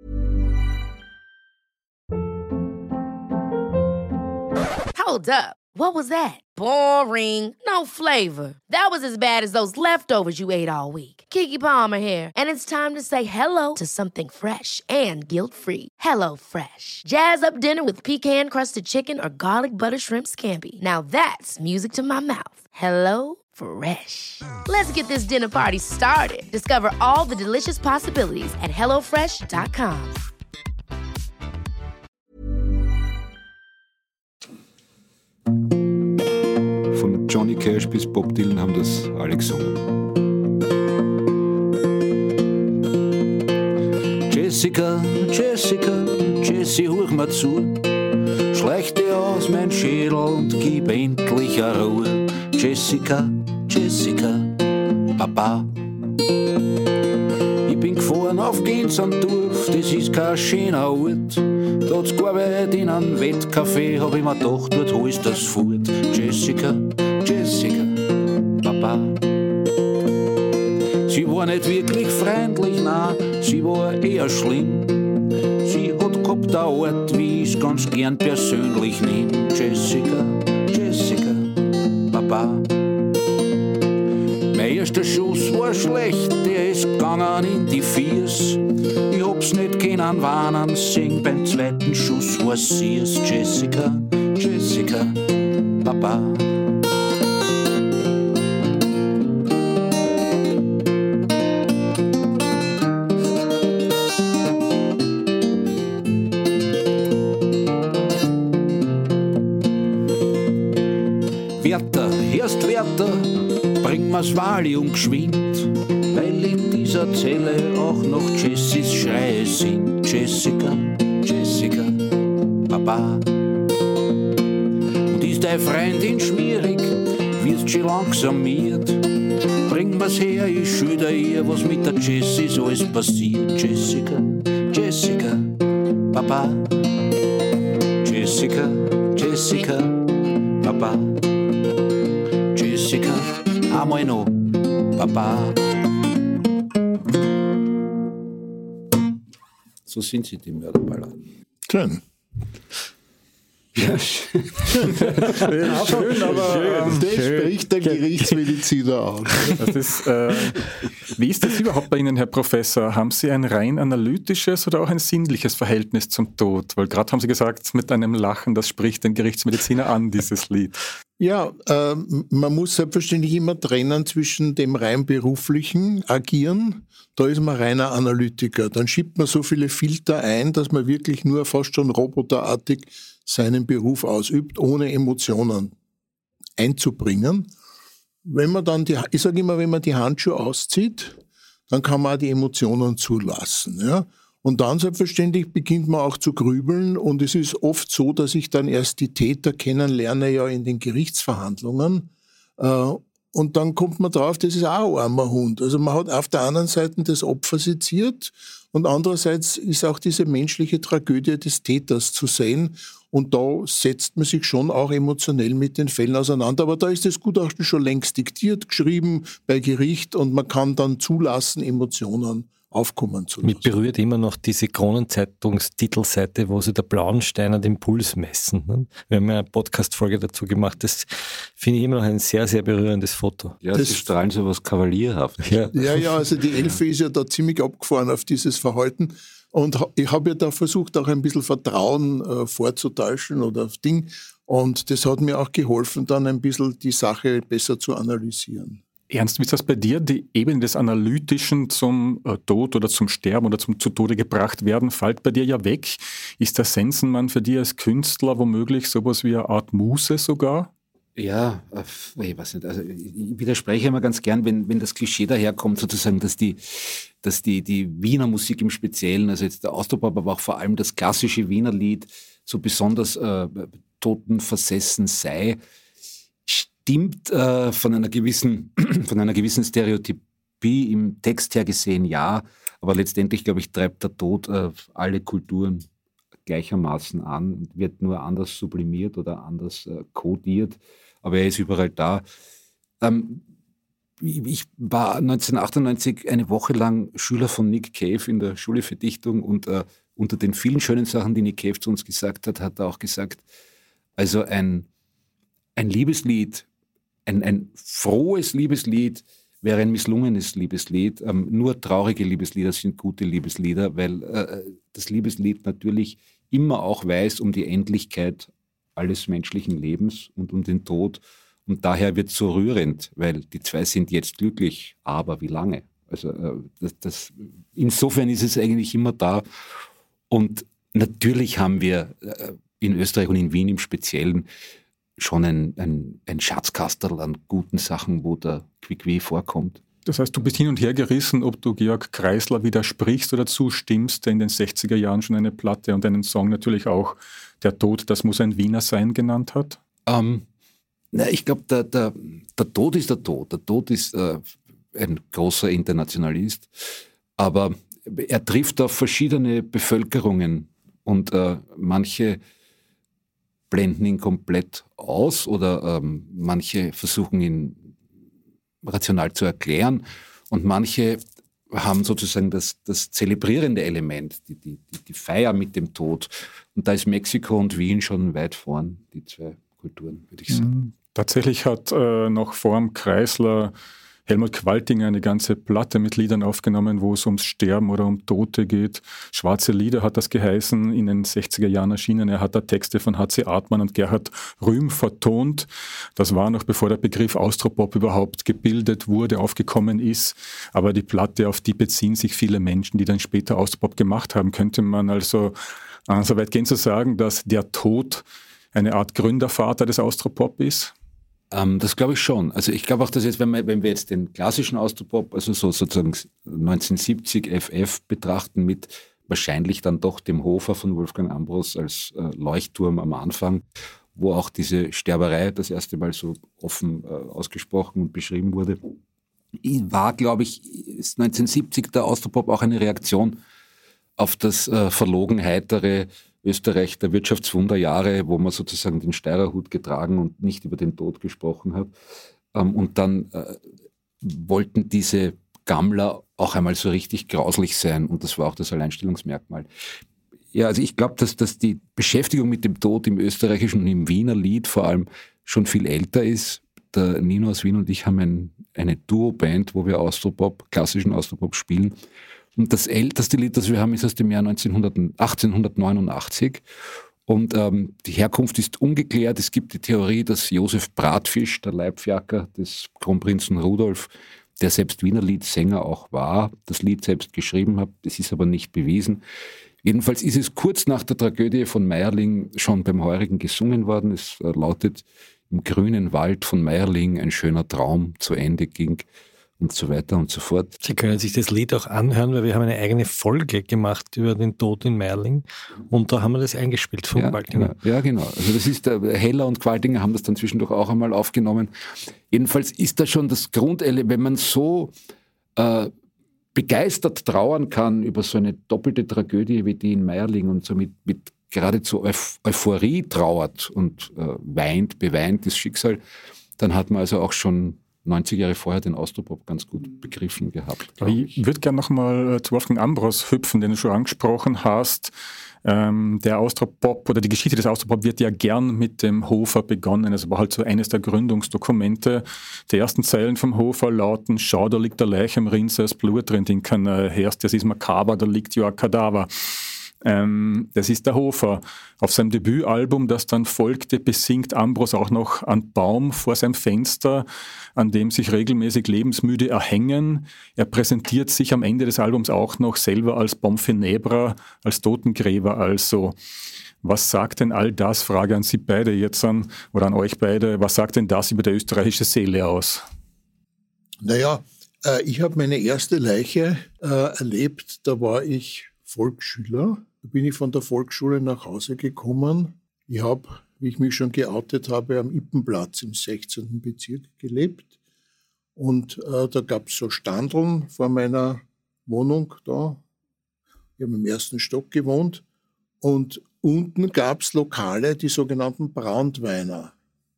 Hold up. What was that? Boring. No flavor. That was as bad as those leftovers you ate all week. Keke Palmer here, and it's time to say hello to something fresh and guilt-free. Hello Fresh. Jazz up dinner with pecan-crusted chicken or garlic butter shrimp scampi. Now that's music to my mouth. Hello Fresh. Let's get this dinner party started. Discover all the delicious possibilities at hello fresh dot com. Von Johnny Cash bis Bob Dylan haben das alle gesungen. Jessica, Jessica, Jessie, huch mir zu. Schleich dir aus mein Schädel und gib endlich eine Ruhe. Jessica, Jessica, Papa. Ich bin gefahren auf Gensandorf, das ist kein schöner Ort. Da hat's gearbeitet in einem Wettcafé, hab ich mir gedacht, dort holst das fort. Jessica, Jessica, Papa. Sie war nicht wirklich freundlich, nein, sie war eher schlimm. Sie hat gehabt eine Art, wie ich's ganz gern persönlich nehm. Jessica, Jessica, Papa. Mein erster Schuss war schlecht, der ist gegangen in die Viers. Ich hab's nicht können warnen sehen, beim zweiten Schuss war sie's. Jessica, Jessica, Papa. Wärter, erst Wärter, bring mir's Valium geschwind, weil in dieser Zelle auch noch Jessies Schreie sind. Jessica, Jessica, Papa. Und ist deine Freundin schmierig, wirst schon langsam miert. Bring mir's her, ich schilder ihr, was mit der Jessie so alles passiert. Jessica, Jessica, Papa. Jessica, Jessica, Papa. Jessica, einmal noch, Papa. So sind sie, die Mörderballer. Schön. Ja, schön. Ja, schön, aber ähm, Das spricht der Gerichtsmediziner aus. das ist, äh, wie ist das überhaupt bei Ihnen, Herr Professor? Haben Sie ein rein analytisches oder auch ein sinnliches Verhältnis zum Tod? Weil gerade haben Sie gesagt, mit einem Lachen, das spricht den Gerichtsmediziner an, dieses Lied. Ja, äh, man muss selbstverständlich immer trennen zwischen dem rein beruflichen Agieren, da ist man reiner Analytiker. Dann schiebt man so viele Filter ein, dass man wirklich nur fast schon roboterartig seinen Beruf ausübt, ohne Emotionen einzubringen. Wenn man dann die, ich sage immer, wenn man die Handschuhe auszieht, dann kann man auch die Emotionen zulassen. Ja? Und dann selbstverständlich beginnt man auch zu grübeln und es ist oft so, dass ich dann erst die Täter kennenlerne ja in den Gerichtsverhandlungen äh, und dann kommt man drauf, das ist auch ein armer Hund. Also man hat auf der anderen Seite das Opfer seziert und andererseits ist auch diese menschliche Tragödie des Täters zu sehen und da setzt man sich schon auch emotionell mit den Fällen auseinander. Aber da ist das Gutachten schon längst diktiert, geschrieben bei Gericht und man kann dann zulassen, Emotionen aufkommen zu lassen. Mich berührt immer noch diese Kronenzeitungstitelseite, wo sie der Blauensteiner den Puls messen. Ne? Wir haben ja eine Podcast-Folge dazu gemacht. Das finde ich immer noch ein sehr, sehr berührendes Foto. Ja, das sie strahlen so was Kavalierhaftes. Ja. ja, ja, also die Elfe ist ja da ziemlich abgefahren auf dieses Verhalten. Und ich habe ja da versucht, auch ein bisschen Vertrauen äh, vorzutäuschen oder auf Ding. Und das hat mir auch geholfen, dann ein bisschen die Sache besser zu analysieren. Ernst, wie ist das bei dir? Die Ebene des Analytischen zum äh, Tod oder zum Sterben oder zum zu Tode gebracht werden, fällt bei dir ja weg. Ist der Sensenmann für dich als Künstler womöglich sowas wie eine Art Muse sogar? Ja, ich weiß nicht, also ich widerspreche immer ganz gern, wenn, wenn das Klischee daherkommt, sozusagen, dass die, dass die, die Wiener Musik im Speziellen, also jetzt der Austropop, aber auch vor allem das klassische Wiener Lied so besonders äh, totenversessen sei, stimmt äh, von einer gewissen, von einer gewissen Stereotypie im Text her gesehen, ja, aber letztendlich, glaube ich, treibt der Tod äh, alle Kulturen gleichermaßen an und wird nur anders sublimiert oder anders äh, kodiert, aber er ist überall da. Ähm, ich war neunzehnhundertachtundneunzig eine Woche lang Schüler von Nick Cave in der Schule für Dichtung und äh, unter den vielen schönen Sachen, die Nick Cave zu uns gesagt hat, hat er auch gesagt, also ein, ein Liebeslied, ein, ein frohes Liebeslied, wäre ein misslungenes Liebeslied. Ähm, nur traurige Liebeslieder sind gute Liebeslieder, weil äh, das Liebeslied natürlich immer auch weiß um die Endlichkeit alles menschlichen Lebens und um den Tod. Und daher wird es so rührend, weil die zwei sind jetzt glücklich, aber wie lange? Also äh, das, das, insofern ist es eigentlich immer da. Und natürlich haben wir äh, in Österreich und in Wien im Speziellen schon ein, ein, ein Schatzkastel an guten Sachen, wo der Quique vorkommt. Das heißt, du bist hin und her gerissen, ob du Georg Kreisler widersprichst oder zustimmst, der in den sechziger Jahren schon eine Platte und einen Song natürlich auch Der Tod, das muss ein Wiener sein, genannt hat? Ähm, na, ich glaube, der, der, der Tod ist der Tod. Der Tod ist äh, ein großer Internationalist, aber er trifft auf verschiedene Bevölkerungen und äh, manche blenden ihn komplett aus oder ähm, manche versuchen ihn rational zu erklären und manche haben sozusagen das, das zelebrierende Element, die, die, die Feier mit dem Tod. Und da ist Mexiko und Wien schon weit vorn, die zwei Kulturen, würde ich sagen. Tatsächlich hat äh, noch vor dem Kreisler Helmut Qualtinger eine ganze Platte mit Liedern aufgenommen, wo es ums Sterben oder um Tote geht. Schwarze Lieder hat das geheißen, in den sechziger Jahren erschienen. Er hat da Texte von H C Artmann und Gerhard Rühm vertont. Das war noch bevor der Begriff Austropop überhaupt gebildet wurde, aufgekommen ist. Aber die Platte, auf die beziehen sich viele Menschen, die dann später Austropop gemacht haben. Könnte man also äh, so weit gehen zu sagen, dass der Tod eine Art Gründervater des Austropop ist? Ähm, das glaube ich schon. Also ich glaube auch, dass jetzt, wenn wir, wenn wir jetzt den klassischen Austropop, also so sozusagen neunzehnhundertsiebzig F F betrachten, mit wahrscheinlich dann doch dem Hofer von Wolfgang Ambros als äh, Leuchtturm am Anfang, wo auch diese Sterberei das erste Mal so offen äh, ausgesprochen und beschrieben wurde, war, glaube ich, neunzehnhundertsiebzig der Austropop auch eine Reaktion auf das äh, verlogen heitere Österreich der Wirtschaftswunderjahre, wo man sozusagen den Steirerhut getragen und nicht über den Tod gesprochen hat. Ähm, und dann äh, wollten diese Gammler auch einmal so richtig grauslich sein und das war auch das Alleinstellungsmerkmal. Ja, also ich glaube, dass, dass die Beschäftigung mit dem Tod im österreichischen und im Wiener Lied vor allem schon viel älter ist. Der Nino aus Wien und ich haben ein, eine Duo-Band, wo wir Austropop, klassischen Austropop spielen. Und das älteste Lied, das wir haben, ist aus dem Jahr achtzehnhundertneunundachtzig. Und ähm, die Herkunft ist ungeklärt. Es gibt die Theorie, dass Josef Bratfisch, der Leibfjacker des Kronprinzen Rudolf, der selbst Wiener Liedsänger auch war, das Lied selbst geschrieben hat. Das ist aber nicht bewiesen. Jedenfalls ist es kurz nach der Tragödie von Mayerling schon beim Heurigen gesungen worden. Es äh, lautet: Im grünen Wald von Mayerling ein schöner Traum zu Ende ging. Und so weiter und so fort. Sie können sich das Lied auch anhören, weil wir haben eine eigene Folge gemacht über den Tod in Mayerling und da haben wir das eingespielt von ja, Qualtinger. Genau. Ja, genau. Also das ist, der Heller und Qualtinger haben das dann zwischendurch auch einmal aufgenommen. Jedenfalls ist da schon das Grundelement, wenn man so äh, begeistert trauern kann über so eine doppelte Tragödie wie die in Mayerling und so mit, mit geradezu Euph- Euphorie trauert und äh, weint, beweint das Schicksal, dann hat man also auch schon neunzig Jahre vorher den Austropop ganz gut begriffen gehabt. Ich, ich würde gerne nochmal zu Wolfgang Ambros hüpfen, den du schon angesprochen hast. Ähm, der Austropop oder die Geschichte des Austropop wird ja gern mit dem Hofer begonnen. Es war halt so eines der Gründungsdokumente. Die ersten Zeilen vom Hofer lauten: Schau, da liegt der Leich am Rinse, das Blut drin, den kann er herst, das ist makaber, da liegt ja ein Kadaver. Ähm, das ist der Hofer. Auf seinem Debütalbum, das dann folgte, besingt Ambros auch noch einen Baum vor seinem Fenster, an dem sich regelmäßig Lebensmüde erhängen. Er präsentiert sich am Ende des Albums auch noch selber als Bonfunèbre, als Totengräber also. Was sagt denn all das, Frage an Sie beide jetzt an, oder an euch beide, was sagt denn das über die österreichische Seele aus? Naja, äh, ich habe meine erste Leiche äh, erlebt, da war ich Volksschüler. Da bin ich von der Volksschule nach Hause gekommen. Ich habe, wie ich mich schon geoutet habe, am Ippenplatz im sechzehnten Bezirk gelebt. Und äh, da gab es so Standeln vor meiner Wohnung da. Ich habe im ersten Stock gewohnt. Und unten gab es Lokale, die sogenannten Brandweiner,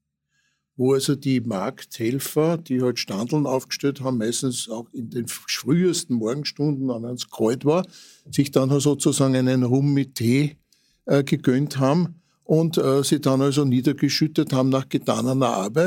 wo also die Markthelfer, die halt Standeln aufgestellt haben, meistens auch in den frühesten Morgenstunden, wenn es kalt war, sich dann sozusagen einen Rum mit Tee äh, gegönnt haben und äh, sie dann also niedergeschüttet haben nach getaner Arbeit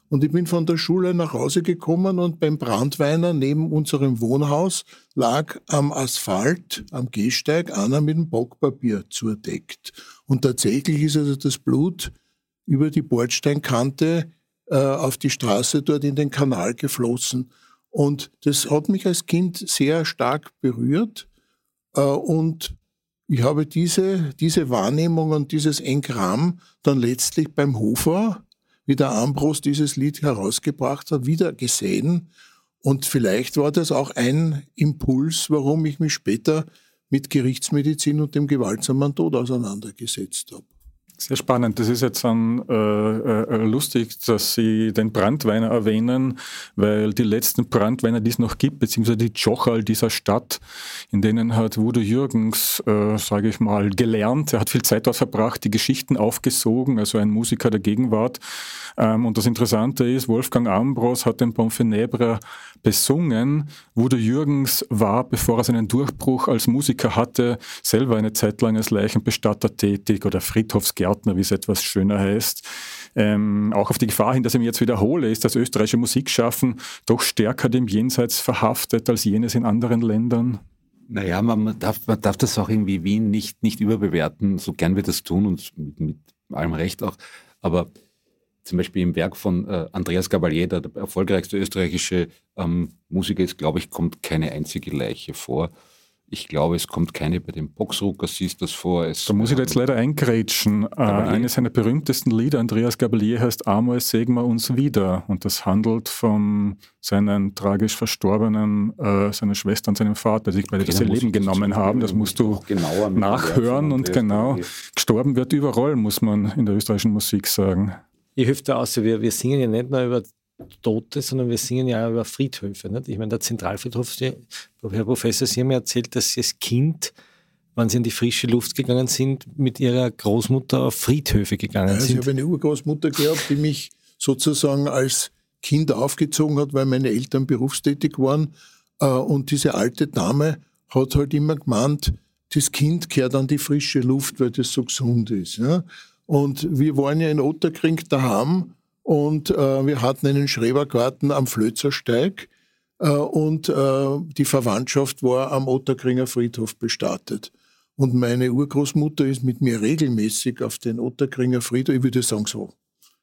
Und ich bin von der Schule nach Hause gekommen und beim Brandweiner neben unserem Wohnhaus lag am Asphalt, am Gehsteig, einer mit dem Backpapier zudeckt. Und tatsächlich ist also das Blut über die Bordsteinkante äh, auf die Straße dort in den Kanal geflossen. Und das hat mich als Kind sehr stark berührt. Äh, und ich habe diese, diese Wahrnehmung und dieses Engramm dann letztlich beim Hofer, wie der Ambros dieses Lied herausgebracht hat, wieder gesehen. Und vielleicht war das auch ein Impuls, warum ich mich später mit Gerichtsmedizin und dem gewaltsamen Tod auseinandergesetzt habe. Sehr spannend. Das ist jetzt dann äh, äh, lustig, dass Sie den Brandweiner erwähnen, weil die letzten Brandweiner, die es noch gibt, beziehungsweise die Tschocherl dieser Stadt, in denen hat Udo Jürgens, äh, sage ich mal, gelernt. Er hat viel Zeit dort verbracht, die Geschichten aufgesogen, also ein Musiker der Gegenwart. Ähm, und das Interessante ist, Wolfgang Ambros hat den Bon Funèbre besungen. Udo Jürgens war, bevor er seinen Durchbruch als Musiker hatte, selber eine Zeit lang als Leichenbestatter tätig oder Friedhofsgärtner, wie es etwas schöner heißt. Ähm, auch auf die Gefahr hin, dass ich mich jetzt wiederhole, ist das österreichische Musikschaffen doch stärker dem Jenseits verhaftet als jenes in anderen Ländern? Naja, man, man, darf, man darf das auch irgendwie Wien nicht, nicht überbewerten, so gern wir das tun und mit, mit allem Recht auch. Aber zum Beispiel im Werk von äh, Andreas Gabalier, der, der erfolgreichste österreichische ähm, Musiker ist, glaube ich, kommt keine einzige Leiche vor. Ich glaube, es kommt keine bei den Boxrucker Sisters vor. Es, da muss ich jetzt leider eingrätschen. Äh, eines seiner berühmtesten Lieder, Andreas Gabalier, heißt Einmal sägen wir uns wieder. Und das handelt von seinen tragisch verstorbenen, äh, seiner Schwester und seinem Vater, die sich beide okay, das Leben genommen haben. Das musst du nachhören. Und genau, gestorben wird überall, muss man in der österreichischen Musik sagen. Ich helfe da aus, wir, wir singen ja nicht nur über Tote, sondern wir singen ja auch über Friedhöfe. Nicht? Ich meine, der Zentralfriedhof, Herr Professor, Sie haben mir erzählt, dass Sie als Kind, wenn Sie in die frische Luft gegangen sind, mit Ihrer Großmutter auf Friedhöfe gegangen ja, sind. Ich habe eine Urgroßmutter gehabt, die mich sozusagen als Kind aufgezogen hat, weil meine Eltern berufstätig waren. Und diese alte Dame hat halt immer gemeint, das Kind gehört an die frische Luft, weil das so gesund ist. Ja? Und wir waren ja in Otterkring daheim und äh, wir hatten einen Schrebergarten am Flözersteig äh, und äh, die Verwandtschaft war am Otterkringer Friedhof bestattet. Und meine Urgroßmutter ist mit mir regelmäßig auf den Otterkringer Friedhof, ich würde sagen so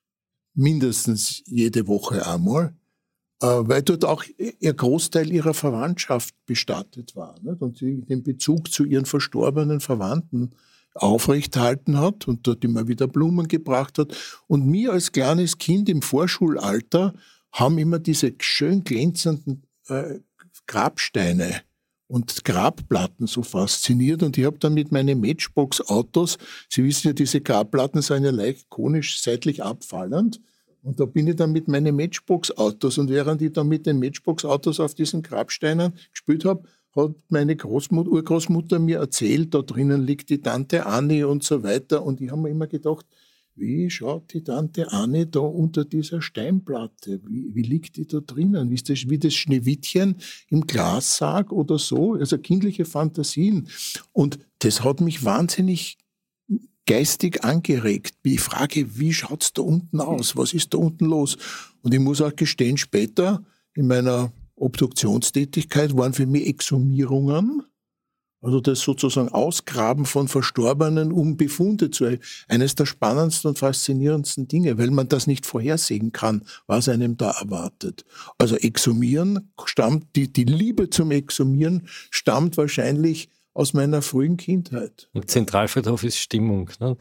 mindestens jede Woche einmal, äh, weil dort auch ihr Großteil ihrer Verwandtschaft bestattet war, nicht? Und sie den Bezug zu ihren verstorbenen Verwandten aufrechthalten hat und dort immer wieder Blumen gebracht hat. Und mir als kleines Kind im Vorschulalter haben immer diese schön glänzenden äh, Grabsteine und Grabplatten so fasziniert. Und ich habe dann mit meinen Matchbox-Autos, Sie wissen ja, diese Grabplatten sind ja leicht konisch seitlich abfallend. Und da bin ich dann mit meinen Matchbox-Autos und während ich dann mit den Matchbox-Autos auf diesen Grabsteinen gespielt habe, hat meine Großmutter, Urgroßmutter mir erzählt, da drinnen liegt die Tante Anni und so weiter. Und ich habe mir immer gedacht, wie schaut die Tante Anni da unter dieser Steinplatte? Wie, wie liegt die da drinnen? Ist das wie das Schneewittchen im Glassarg oder so? Also kindliche Fantasien. Und das hat mich wahnsinnig geistig angeregt. Die Frage, wie schaut es da unten aus? Was ist da unten los? Und ich muss auch gestehen, später in meiner Obduktionstätigkeit waren für mich Exhumierungen, also das sozusagen Ausgraben von Verstorbenen, um Befunde zu erheben, eines der spannendsten und faszinierendsten Dinge, weil man das nicht vorhersehen kann, was einem da erwartet. Also Exhumieren stammt, die, die Liebe zum Exhumieren stammt wahrscheinlich aus meiner frühen Kindheit. Im Zentralfriedhof ist Stimmung. Ne?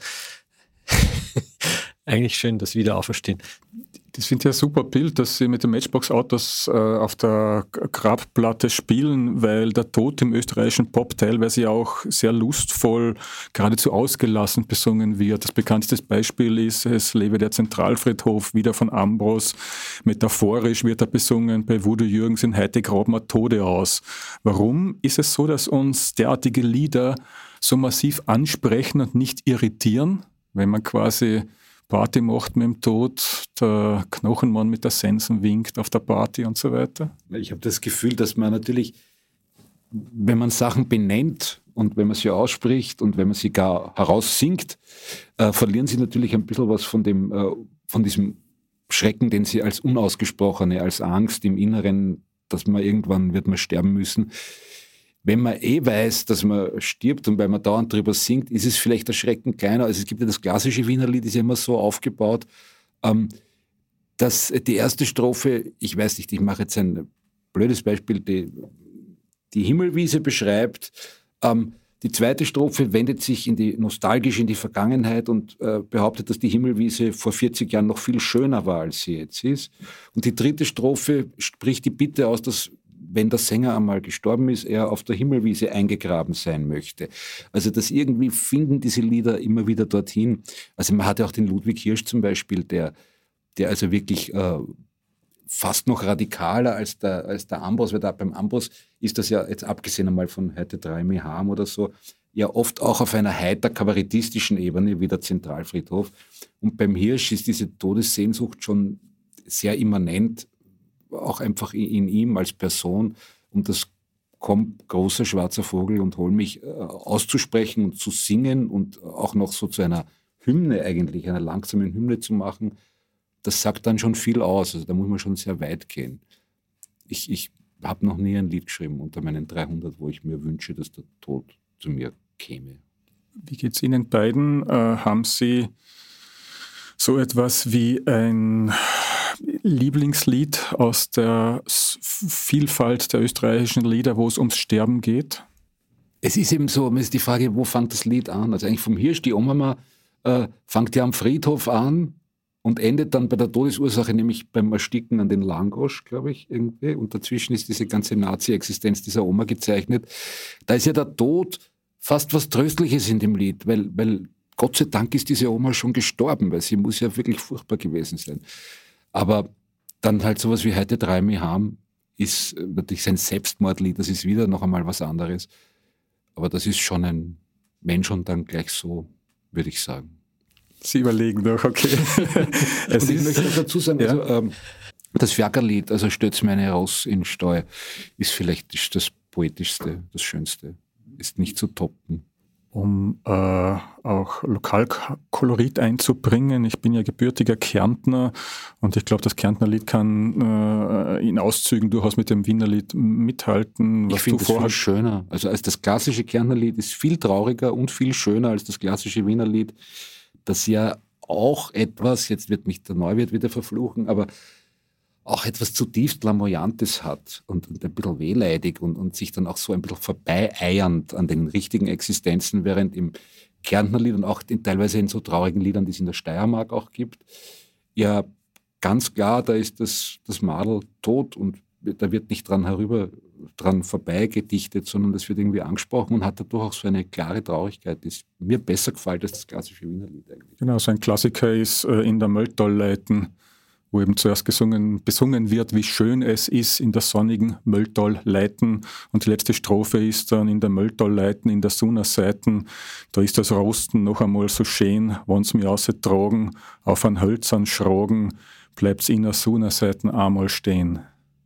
Eigentlich schön, das Wiederauferstehen. Das finde ich ein super Bild, dass Sie mit den Matchbox-Autos äh, auf der Grabplatte spielen, weil der Tod im österreichischen Pop teilweise auch sehr lustvoll, geradezu ausgelassen besungen wird. Das bekannteste Beispiel ist Es lebe der Zentralfriedhof, wieder von Ambros. Metaphorisch wird er besungen bei Udo Jürgens in Heute graben wir Tode aus. Warum ist es so, dass uns derartige Lieder so massiv ansprechen und nicht irritieren, wenn man quasi Party macht mit dem Tod, der Knochenmann mit der Sensen winkt auf der Party und so weiter? Ich habe das Gefühl, dass man natürlich, wenn man Sachen benennt und wenn man sie ausspricht und wenn man sie gar heraussingt, äh, verlieren sie natürlich ein bisschen was von dem, äh, von diesem Schrecken, den sie als unausgesprochene, als Angst im Inneren, dass man irgendwann wird man sterben müssen. Wenn man eh weiß, dass man stirbt und weil man dauernd drüber singt, ist es vielleicht der Schrecken kleiner. Also es gibt ja das klassische Wiener Lied, ist ja immer so aufgebaut, ähm, dass die erste Strophe, ich weiß nicht, ich mache jetzt ein blödes Beispiel, die, die Himmelwiese beschreibt. Ähm, die zweite Strophe wendet sich in die, nostalgisch in die Vergangenheit und äh, behauptet, dass die Himmelwiese vor vierzig Jahren noch viel schöner war, als sie jetzt ist. Und die dritte Strophe spricht die Bitte aus, dass, wenn der Sänger einmal gestorben ist, er auf der Himmelwiese eingegraben sein möchte. Also das irgendwie finden diese Lieder immer wieder dorthin. Also man hat ja auch den Ludwig Hirsch zum Beispiel, der, der also wirklich äh, fast noch radikaler als der, als der Ambros, weil da beim Ambros ist das ja, jetzt abgesehen einmal von heute drei Mi Ham oder so, ja oft auch auf einer heiter kabarettistischen Ebene wie der Zentralfriedhof. Und beim Hirsch ist diese Todessehnsucht schon sehr immanent, auch einfach in, in ihm als Person. Und das kommt großer schwarzer Vogel und hol mich äh, auszusprechen und zu singen und auch noch so zu einer Hymne eigentlich, einer langsamen Hymne zu machen. Das sagt dann schon viel aus. Also da muss man schon sehr weit gehen. Ich, ich habe noch nie ein Lied geschrieben unter meinen dreihundert, wo ich mir wünsche, dass der Tod zu mir käme. Wie geht es Ihnen beiden? Äh, haben Sie so etwas wie ein Lieblingslied aus der Vielfalt der österreichischen Lieder, wo es ums Sterben geht? Es ist eben so, mir ist die Frage, wo fängt das Lied an? Also eigentlich vom Hirsch, die Oma äh, fängt ja am Friedhof an und endet dann bei der Todesursache, nämlich beim Ersticken an den Langosch, glaube ich, irgendwie. Und dazwischen ist diese ganze Nazi-Existenz dieser Oma gezeichnet. Da ist ja der Tod fast was Tröstliches in dem Lied, weil, weil Gott sei Dank ist diese Oma schon gestorben, weil sie muss ja wirklich furchtbar gewesen sein. Aber dann halt sowas wie heute drei Mi Ham ist natürlich sein Selbstmordlied, das ist wieder noch einmal was anderes. Aber das ist schon ein Mensch und dann gleich so, würde ich sagen. Sie überlegen doch, okay. Es und ich möchte noch dazu sagen, ja. also, ähm, das Ferkerlied, also Stötz meine Ross in Steu, ist vielleicht das poetischste, das schönste, ist nicht zu toppen. Um äh, auch Lokalkolorit einzubringen. Ich bin ja gebürtiger Kärntner und ich glaube, das Kärntner Lied kann äh, in Auszügen durchaus mit dem Wiener Lied mithalten. Was ich finde es viel schöner. Also als das klassische Kärntner Lied ist viel trauriger und viel schöner als das klassische Wiener Lied, das ja auch etwas, jetzt wird mich der Neuwirt wieder verfluchen, aber auch etwas zutiefst Lamoyantes hat und, und ein bisschen wehleidig und, und sich dann auch so ein bisschen vorbeieiernd an den richtigen Existenzen, während im Kärntner Lied und auch in, teilweise in so traurigen Liedern, die es in der Steiermark auch gibt, ja ganz klar, da ist das, das Madel tot und da wird nicht dran herüber, dran vorbei gedichtet, sondern das wird irgendwie angesprochen und hat dadurch auch so eine klare Traurigkeit, die mir besser gefällt als das klassische Wiener Lied eigentlich. Genau, so ein Klassiker ist äh, in der Mölltal-Leiten, wo eben zuerst gesungen, besungen wird, wie schön es ist in der sonnigen Mölltal-Leiten. Und die letzte Strophe ist dann in der Mölltal-Leiten, in der Sunnerseiten. Da ist das Rosten noch einmal so schön, wenn's mir ausgetragen, auf ein hölzern Schragen, bleibt's in der Sunnerseiten einmal stehen.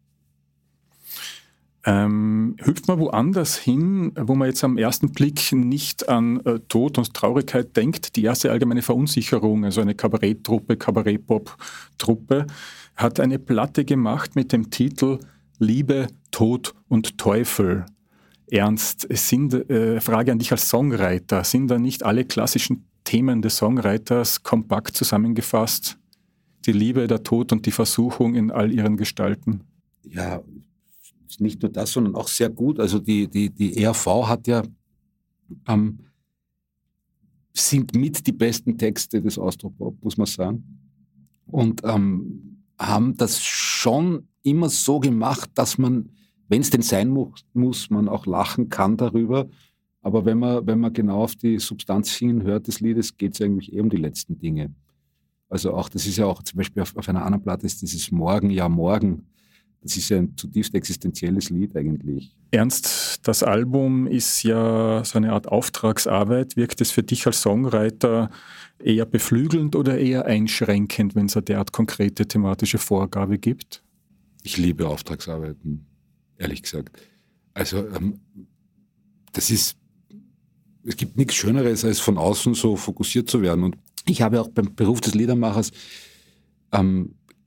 Ähm, hüpft man woanders hin, wo man jetzt am ersten Blick nicht an äh, Tod und Traurigkeit denkt. Die erste allgemeine Verunsicherung, also eine Kabaretttruppe, Kabarett-Pop-Truppe, hat eine Platte gemacht mit dem Titel Liebe, Tod und Teufel. Ernst, es sind, äh, Frage an dich als Songwriter, sind da nicht alle klassischen Themen des Songwriters kompakt zusammengefasst? Die Liebe, der Tod und die Versuchung in all ihren Gestalten? Ja, nicht nur das, sondern auch sehr gut. Also die, die, die E R V hat ja, ähm, sind mit die besten Texte des Austropop, muss man sagen. Und ähm, haben das schon immer so gemacht, dass man, wenn es denn sein muss, muss, man auch lachen kann darüber. Aber wenn man, wenn man genau auf die Substanz hinhört des Liedes, geht es eigentlich eh um die letzten Dinge. Also auch, das ist ja auch zum Beispiel auf, auf einer anderen Platte ist dieses Morgen, ja morgen. Das ist ja ein zutiefst existenzielles Lied eigentlich. Ernst, das Album ist ja so eine Art Auftragsarbeit. Wirkt es für dich als Songwriter eher beflügelnd oder eher einschränkend, wenn es eine derart konkrete thematische Vorgabe gibt? Ich liebe Auftragsarbeiten, ehrlich gesagt. Also ähm, das ist, es gibt nichts Schöneres, als von außen so fokussiert zu werden. Und ich habe auch beim Beruf des Liedermachers ähm,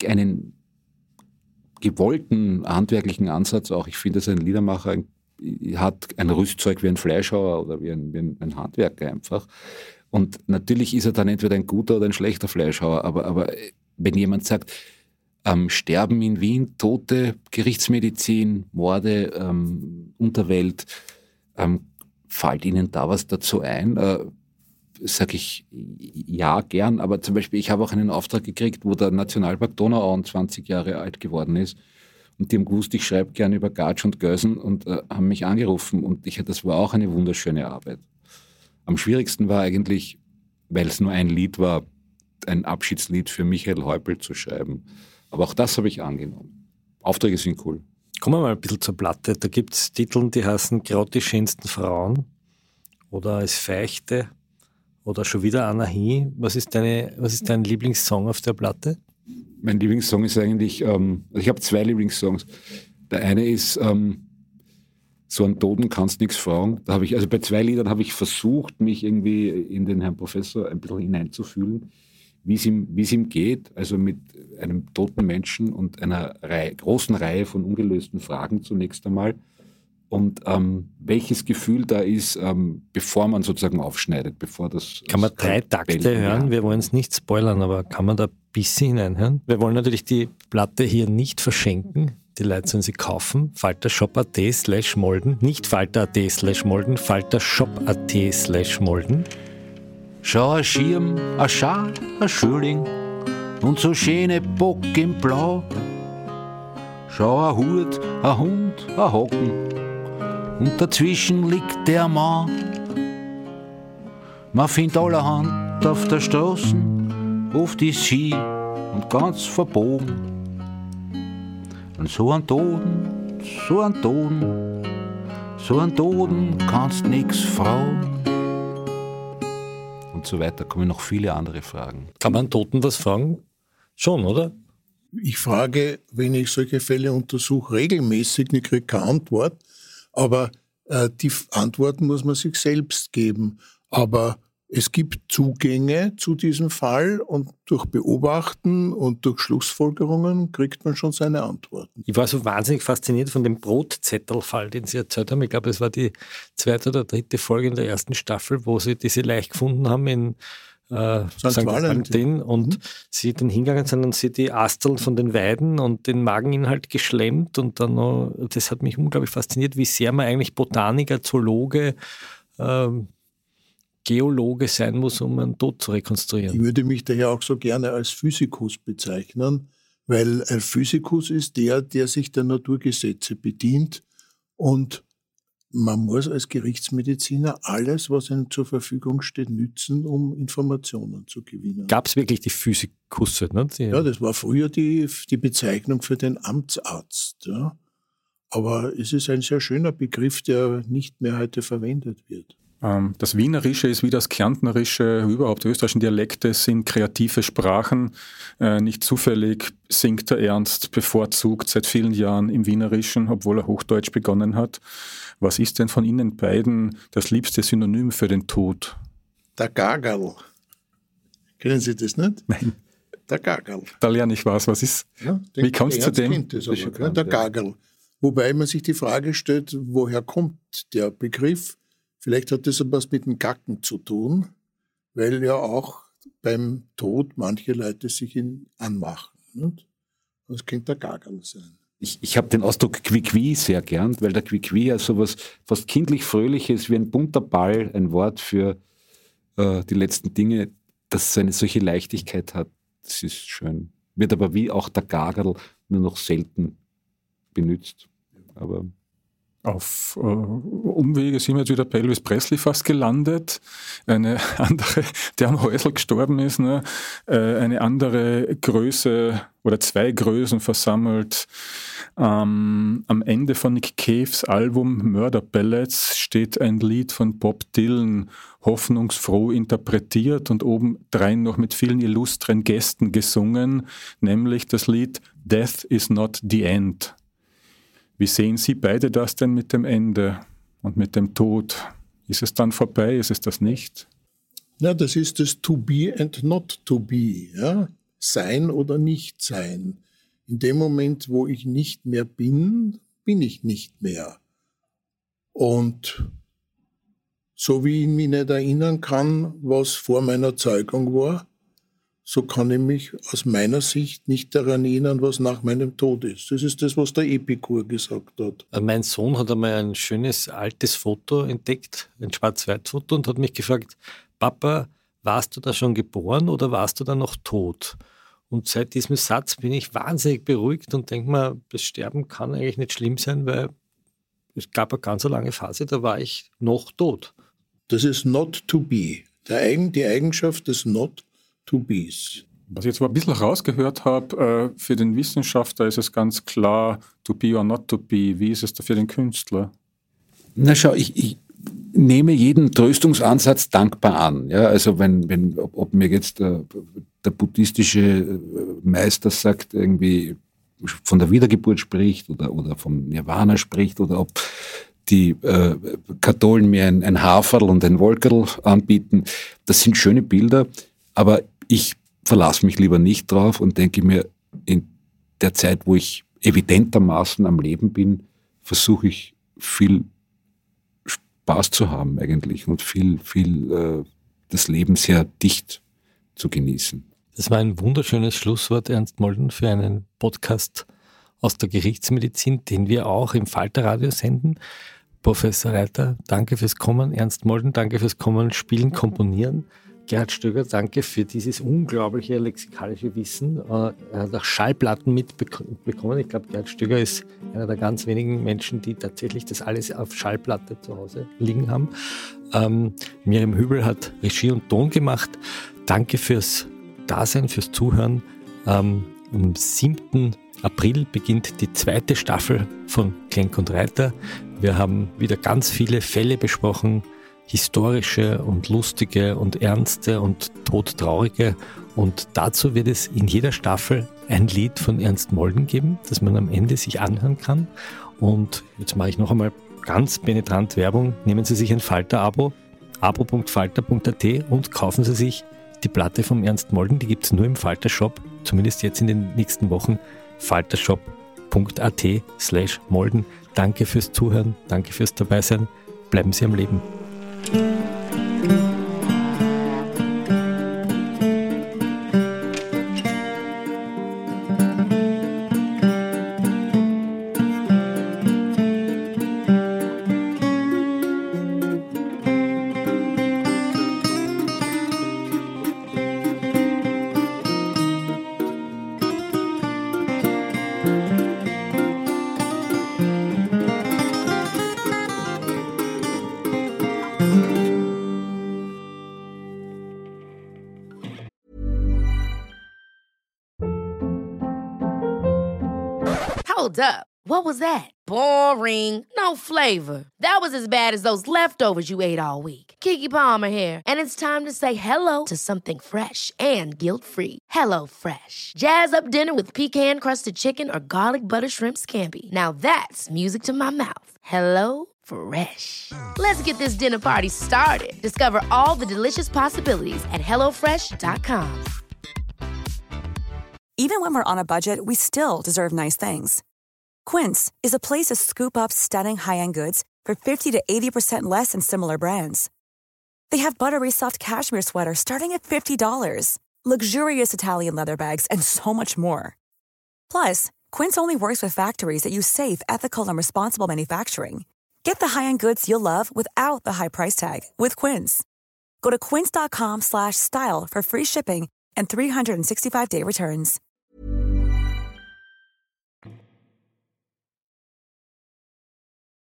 einen gewollten handwerklichen Ansatz auch. Ich finde, dass ein Liedermacher ein, hat ein Rüstzeug wie ein Fleischhauer oder wie ein, wie ein, ein Handwerker einfach. Und natürlich ist er dann entweder ein guter oder ein schlechter Fleischhauer. Aber, aber wenn jemand sagt, ähm, Sterben in Wien, Tote, Gerichtsmedizin, Morde, ähm, Unterwelt, ähm, fällt Ihnen da was dazu ein? Äh, Sage ich ja, gern. Aber zum Beispiel, ich habe auch einen Auftrag gekriegt, wo der Nationalpark Donauauen zwanzig Jahre alt geworden ist. Und die haben gewusst, ich schreibe gerne über Gatsch und Gösen und äh, haben mich angerufen. Und ich, das war auch eine wunderschöne Arbeit. Am schwierigsten war eigentlich, weil es nur ein Lied war, ein Abschiedslied für Michael Häupl zu schreiben. Aber auch das habe ich angenommen. Aufträge sind cool. Kommen wir mal ein bisschen zur Platte. Da gibt es Titel, die heißen Gerade die schönsten Frauen oder Es Feichte oder Schon wieder Anahie. Was ist deine, was ist dein Lieblingssong auf der Platte? Mein Lieblingssong ist eigentlich, ähm, also ich habe zwei Lieblingssongs. Der eine ist ähm, So an Toten kannst nichts fragen. Da habe ich, also bei zwei Liedern habe ich versucht, mich irgendwie in den Herrn Professor ein bisschen hineinzufühlen, wie es ihm, wie es ihm geht, also mit einem toten Menschen und einer Reihe, großen Reihe von ungelösten Fragen zunächst einmal. Und ähm, welches Gefühl da ist, ähm, bevor man sozusagen aufschneidet, bevor das... Kann man drei Takte hören? Wir wollen es nicht spoilern, aber kann man da ein bisschen hineinhören? Wir wollen natürlich die Platte hier nicht verschenken. Die Leute sollen sie kaufen. faltershop.at slash molden. Nicht falter.at slash molden, faltershop.at slash molden. Schau, ein Schirm, ein Schal, ein Schüling und so schöne Bock im Blau. Schau, ein Hut, ein Hund, ein Hocken und dazwischen liegt der Mann. Man findet allerhand auf der Straße, oft ist Ski und ganz verbogen. Und so ein Toten, so ein Toten, so ein Toten kannst nix fragen. Und so weiter kommen noch viele andere Fragen. Kann man Toten was fragen? Schon, oder? Ich frage, wenn ich solche Fälle untersuche, regelmäßig, ich kriege keine Antwort, aber äh, die Antworten muss man sich selbst geben. Aber es gibt Zugänge zu diesem Fall und durch Beobachten und durch Schlussfolgerungen kriegt man schon seine Antworten. Ich war so wahnsinnig fasziniert von dem Brotzettelfall, den Sie erzählt haben. Ich glaube, es war die zweite oder dritte Folge in der ersten Staffel, wo Sie diese Leiche gefunden haben in äh, Sankt Valentin und mhm. Sie dann hingegangen sind und Sie die Asteln von den Weiden und den Mageninhalt geschlemmt und dann noch, das hat mich unglaublich fasziniert, wie sehr man eigentlich Botaniker, Zoologe, ähm, Geologe sein muss, um einen Tod zu rekonstruieren. Ich würde mich daher auch so gerne als Physikus bezeichnen, weil ein Physikus ist der, der sich der Naturgesetze bedient und man muss als Gerichtsmediziner alles, was einem zur Verfügung steht, nützen, um Informationen zu gewinnen. Gab es wirklich die Physikusse? Ne? Die ja, das war früher die, die Bezeichnung für den Amtsarzt. Ja. Aber es ist ein sehr schöner Begriff, der nicht mehr heute verwendet wird. Das Wienerische ist wie das Kärntnerische, überhaupt die österreichischen Dialekte sind kreative Sprachen. Nicht zufällig singt der Ernst bevorzugt seit vielen Jahren im Wienerischen, obwohl er Hochdeutsch begonnen hat. Was ist denn von Ihnen beiden das liebste Synonym für den Tod? Der Gagerl. Kennen Sie das nicht? Nein. Der Gagerl. Da lerne ich was. Was ist? Ja, wie kommt es zu dem? Kennt das aber, ne? Der Gagerl. Wobei man sich die Frage stellt, woher kommt der Begriff? Vielleicht hat das etwas mit dem Gacken zu tun, weil ja auch beim Tod manche Leute sich ihn anmachen. Nicht? Das könnte der Gagerl sein. Ich, ich habe den Ausdruck Quiqui sehr gern, weil der Quiqui ja sowas fast kindlich Fröhliches wie ein bunter Ball, ein Wort für äh, die letzten Dinge, das eine solche Leichtigkeit hat. Das ist schön. Wird aber wie auch der Gagerl nur noch selten benutzt. Aber auf äh, Umwege sind wir jetzt wieder bei Elvis Presley fast gelandet. Eine andere, der am Häusl gestorben ist, ne? äh, eine andere Größe oder zwei Größen versammelt. Ähm, am Ende von Nick Caves Album Murder Ballads steht ein Lied von Bob Dylan, hoffnungsfroh interpretiert und obendrein noch mit vielen illustren Gästen gesungen, nämlich das Lied Death is not the end. Wie sehen Sie beide das denn mit dem Ende und mit dem Tod? Ist es dann vorbei? Ist es das nicht? Ja, das ist das To be and not to be. Ja? sein oder nicht sein. In dem Moment, wo ich nicht mehr bin, bin ich nicht mehr. Und so wie ich mich nicht erinnern kann, was vor meiner Zeugung war, so kann ich mich aus meiner Sicht nicht daran erinnern, was nach meinem Tod ist. Das ist das, was der Epikur gesagt hat. Mein Sohn hat einmal ein schönes altes Foto entdeckt, ein Schwarz-Weiß-Foto, und hat mich gefragt, Papa, warst du da schon geboren oder warst du da noch tot? Und seit diesem Satz bin ich wahnsinnig beruhigt und denke mir, das Sterben kann eigentlich nicht schlimm sein, weil es gab eine ganz lange Phase, da war ich noch tot. Das ist not to be. Der Eigen, die Eigenschaft des not to be's. Was ich jetzt mal ein bisschen rausgehört habe, für den Wissenschaftler ist es ganz klar, to be or not to be. Wie ist es da für den Künstler? Na schau, ich, ich nehme jeden Tröstungsansatz dankbar an. Ja, also wenn, wenn, ob, ob mir jetzt der, der buddhistische Meister sagt, irgendwie von der Wiedergeburt spricht oder, oder vom Nirvana spricht oder ob die äh, Katholen mir ein, ein Haferl und ein Wolkerl anbieten, das sind schöne Bilder, aber ich verlasse mich lieber nicht drauf und denke mir, in der Zeit, wo ich evidentermaßen am Leben bin, versuche ich viel Spaß zu haben eigentlich und viel, viel äh, das Leben sehr dicht zu genießen. Das war ein wunderschönes Schlusswort, Ernst Molden, für einen Podcast aus der Gerichtsmedizin, den wir auch im Falterradio senden. Professor Reiter, danke fürs Kommen. Ernst Molden, danke fürs Kommen, Spielen, Komponieren. Gerhard Stöger, danke für dieses unglaubliche lexikalische Wissen. Er hat auch Schallplatten mitbekommen. Ich glaube, Gerhard Stöger ist einer der ganz wenigen Menschen, die tatsächlich das alles auf Schallplatte zu Hause liegen haben. Ähm, Miriam Hübel hat Regie und Ton gemacht. Danke fürs Dasein, fürs Zuhören. Ähm, am siebten April beginnt die zweite Staffel von Klenk und Reiter. Wir haben wieder ganz viele Fälle besprochen, historische und lustige und ernste und todtraurige. Und dazu wird es in jeder Staffel ein Lied von Ernst Molden geben, das man am Ende sich anhören kann. Und jetzt mache ich noch einmal ganz penetrant Werbung. Nehmen Sie sich ein Falter-Abo, abo punkt falter punkt at und kaufen Sie sich die Platte vom Ernst Molden. Die gibt es nur im Falter-Shop, zumindest jetzt in den nächsten Wochen. faltershop punkt at slash Molden. Danke fürs Zuhören, danke fürs Dabeisein. Bleiben Sie am Leben. Hold up. What was that? Boring. No flavor. That was as bad as those leftovers you ate all week. Keke Palmer here, and it's time to say hello to something fresh and guilt-free. Hello Fresh. Jazz up dinner with pecan-crusted chicken or garlic butter shrimp scampi. Now that's music to my mouth. Hello Fresh. Let's get this dinner party started. Discover all the delicious possibilities at hello fresh dot com. Even when we're on a budget, we still deserve nice things. Quince is a place to scoop up stunning high-end goods for fifty to eighty percent less than similar brands. They have buttery soft cashmere sweaters starting at fifty dollars, luxurious Italian leather bags, and so much more. Plus, Quince only works with factories that use safe, ethical, and responsible manufacturing. Get the high-end goods you'll love without the high price tag with Quince. Go to quince dot com slash style for free shipping and three sixty-five day returns.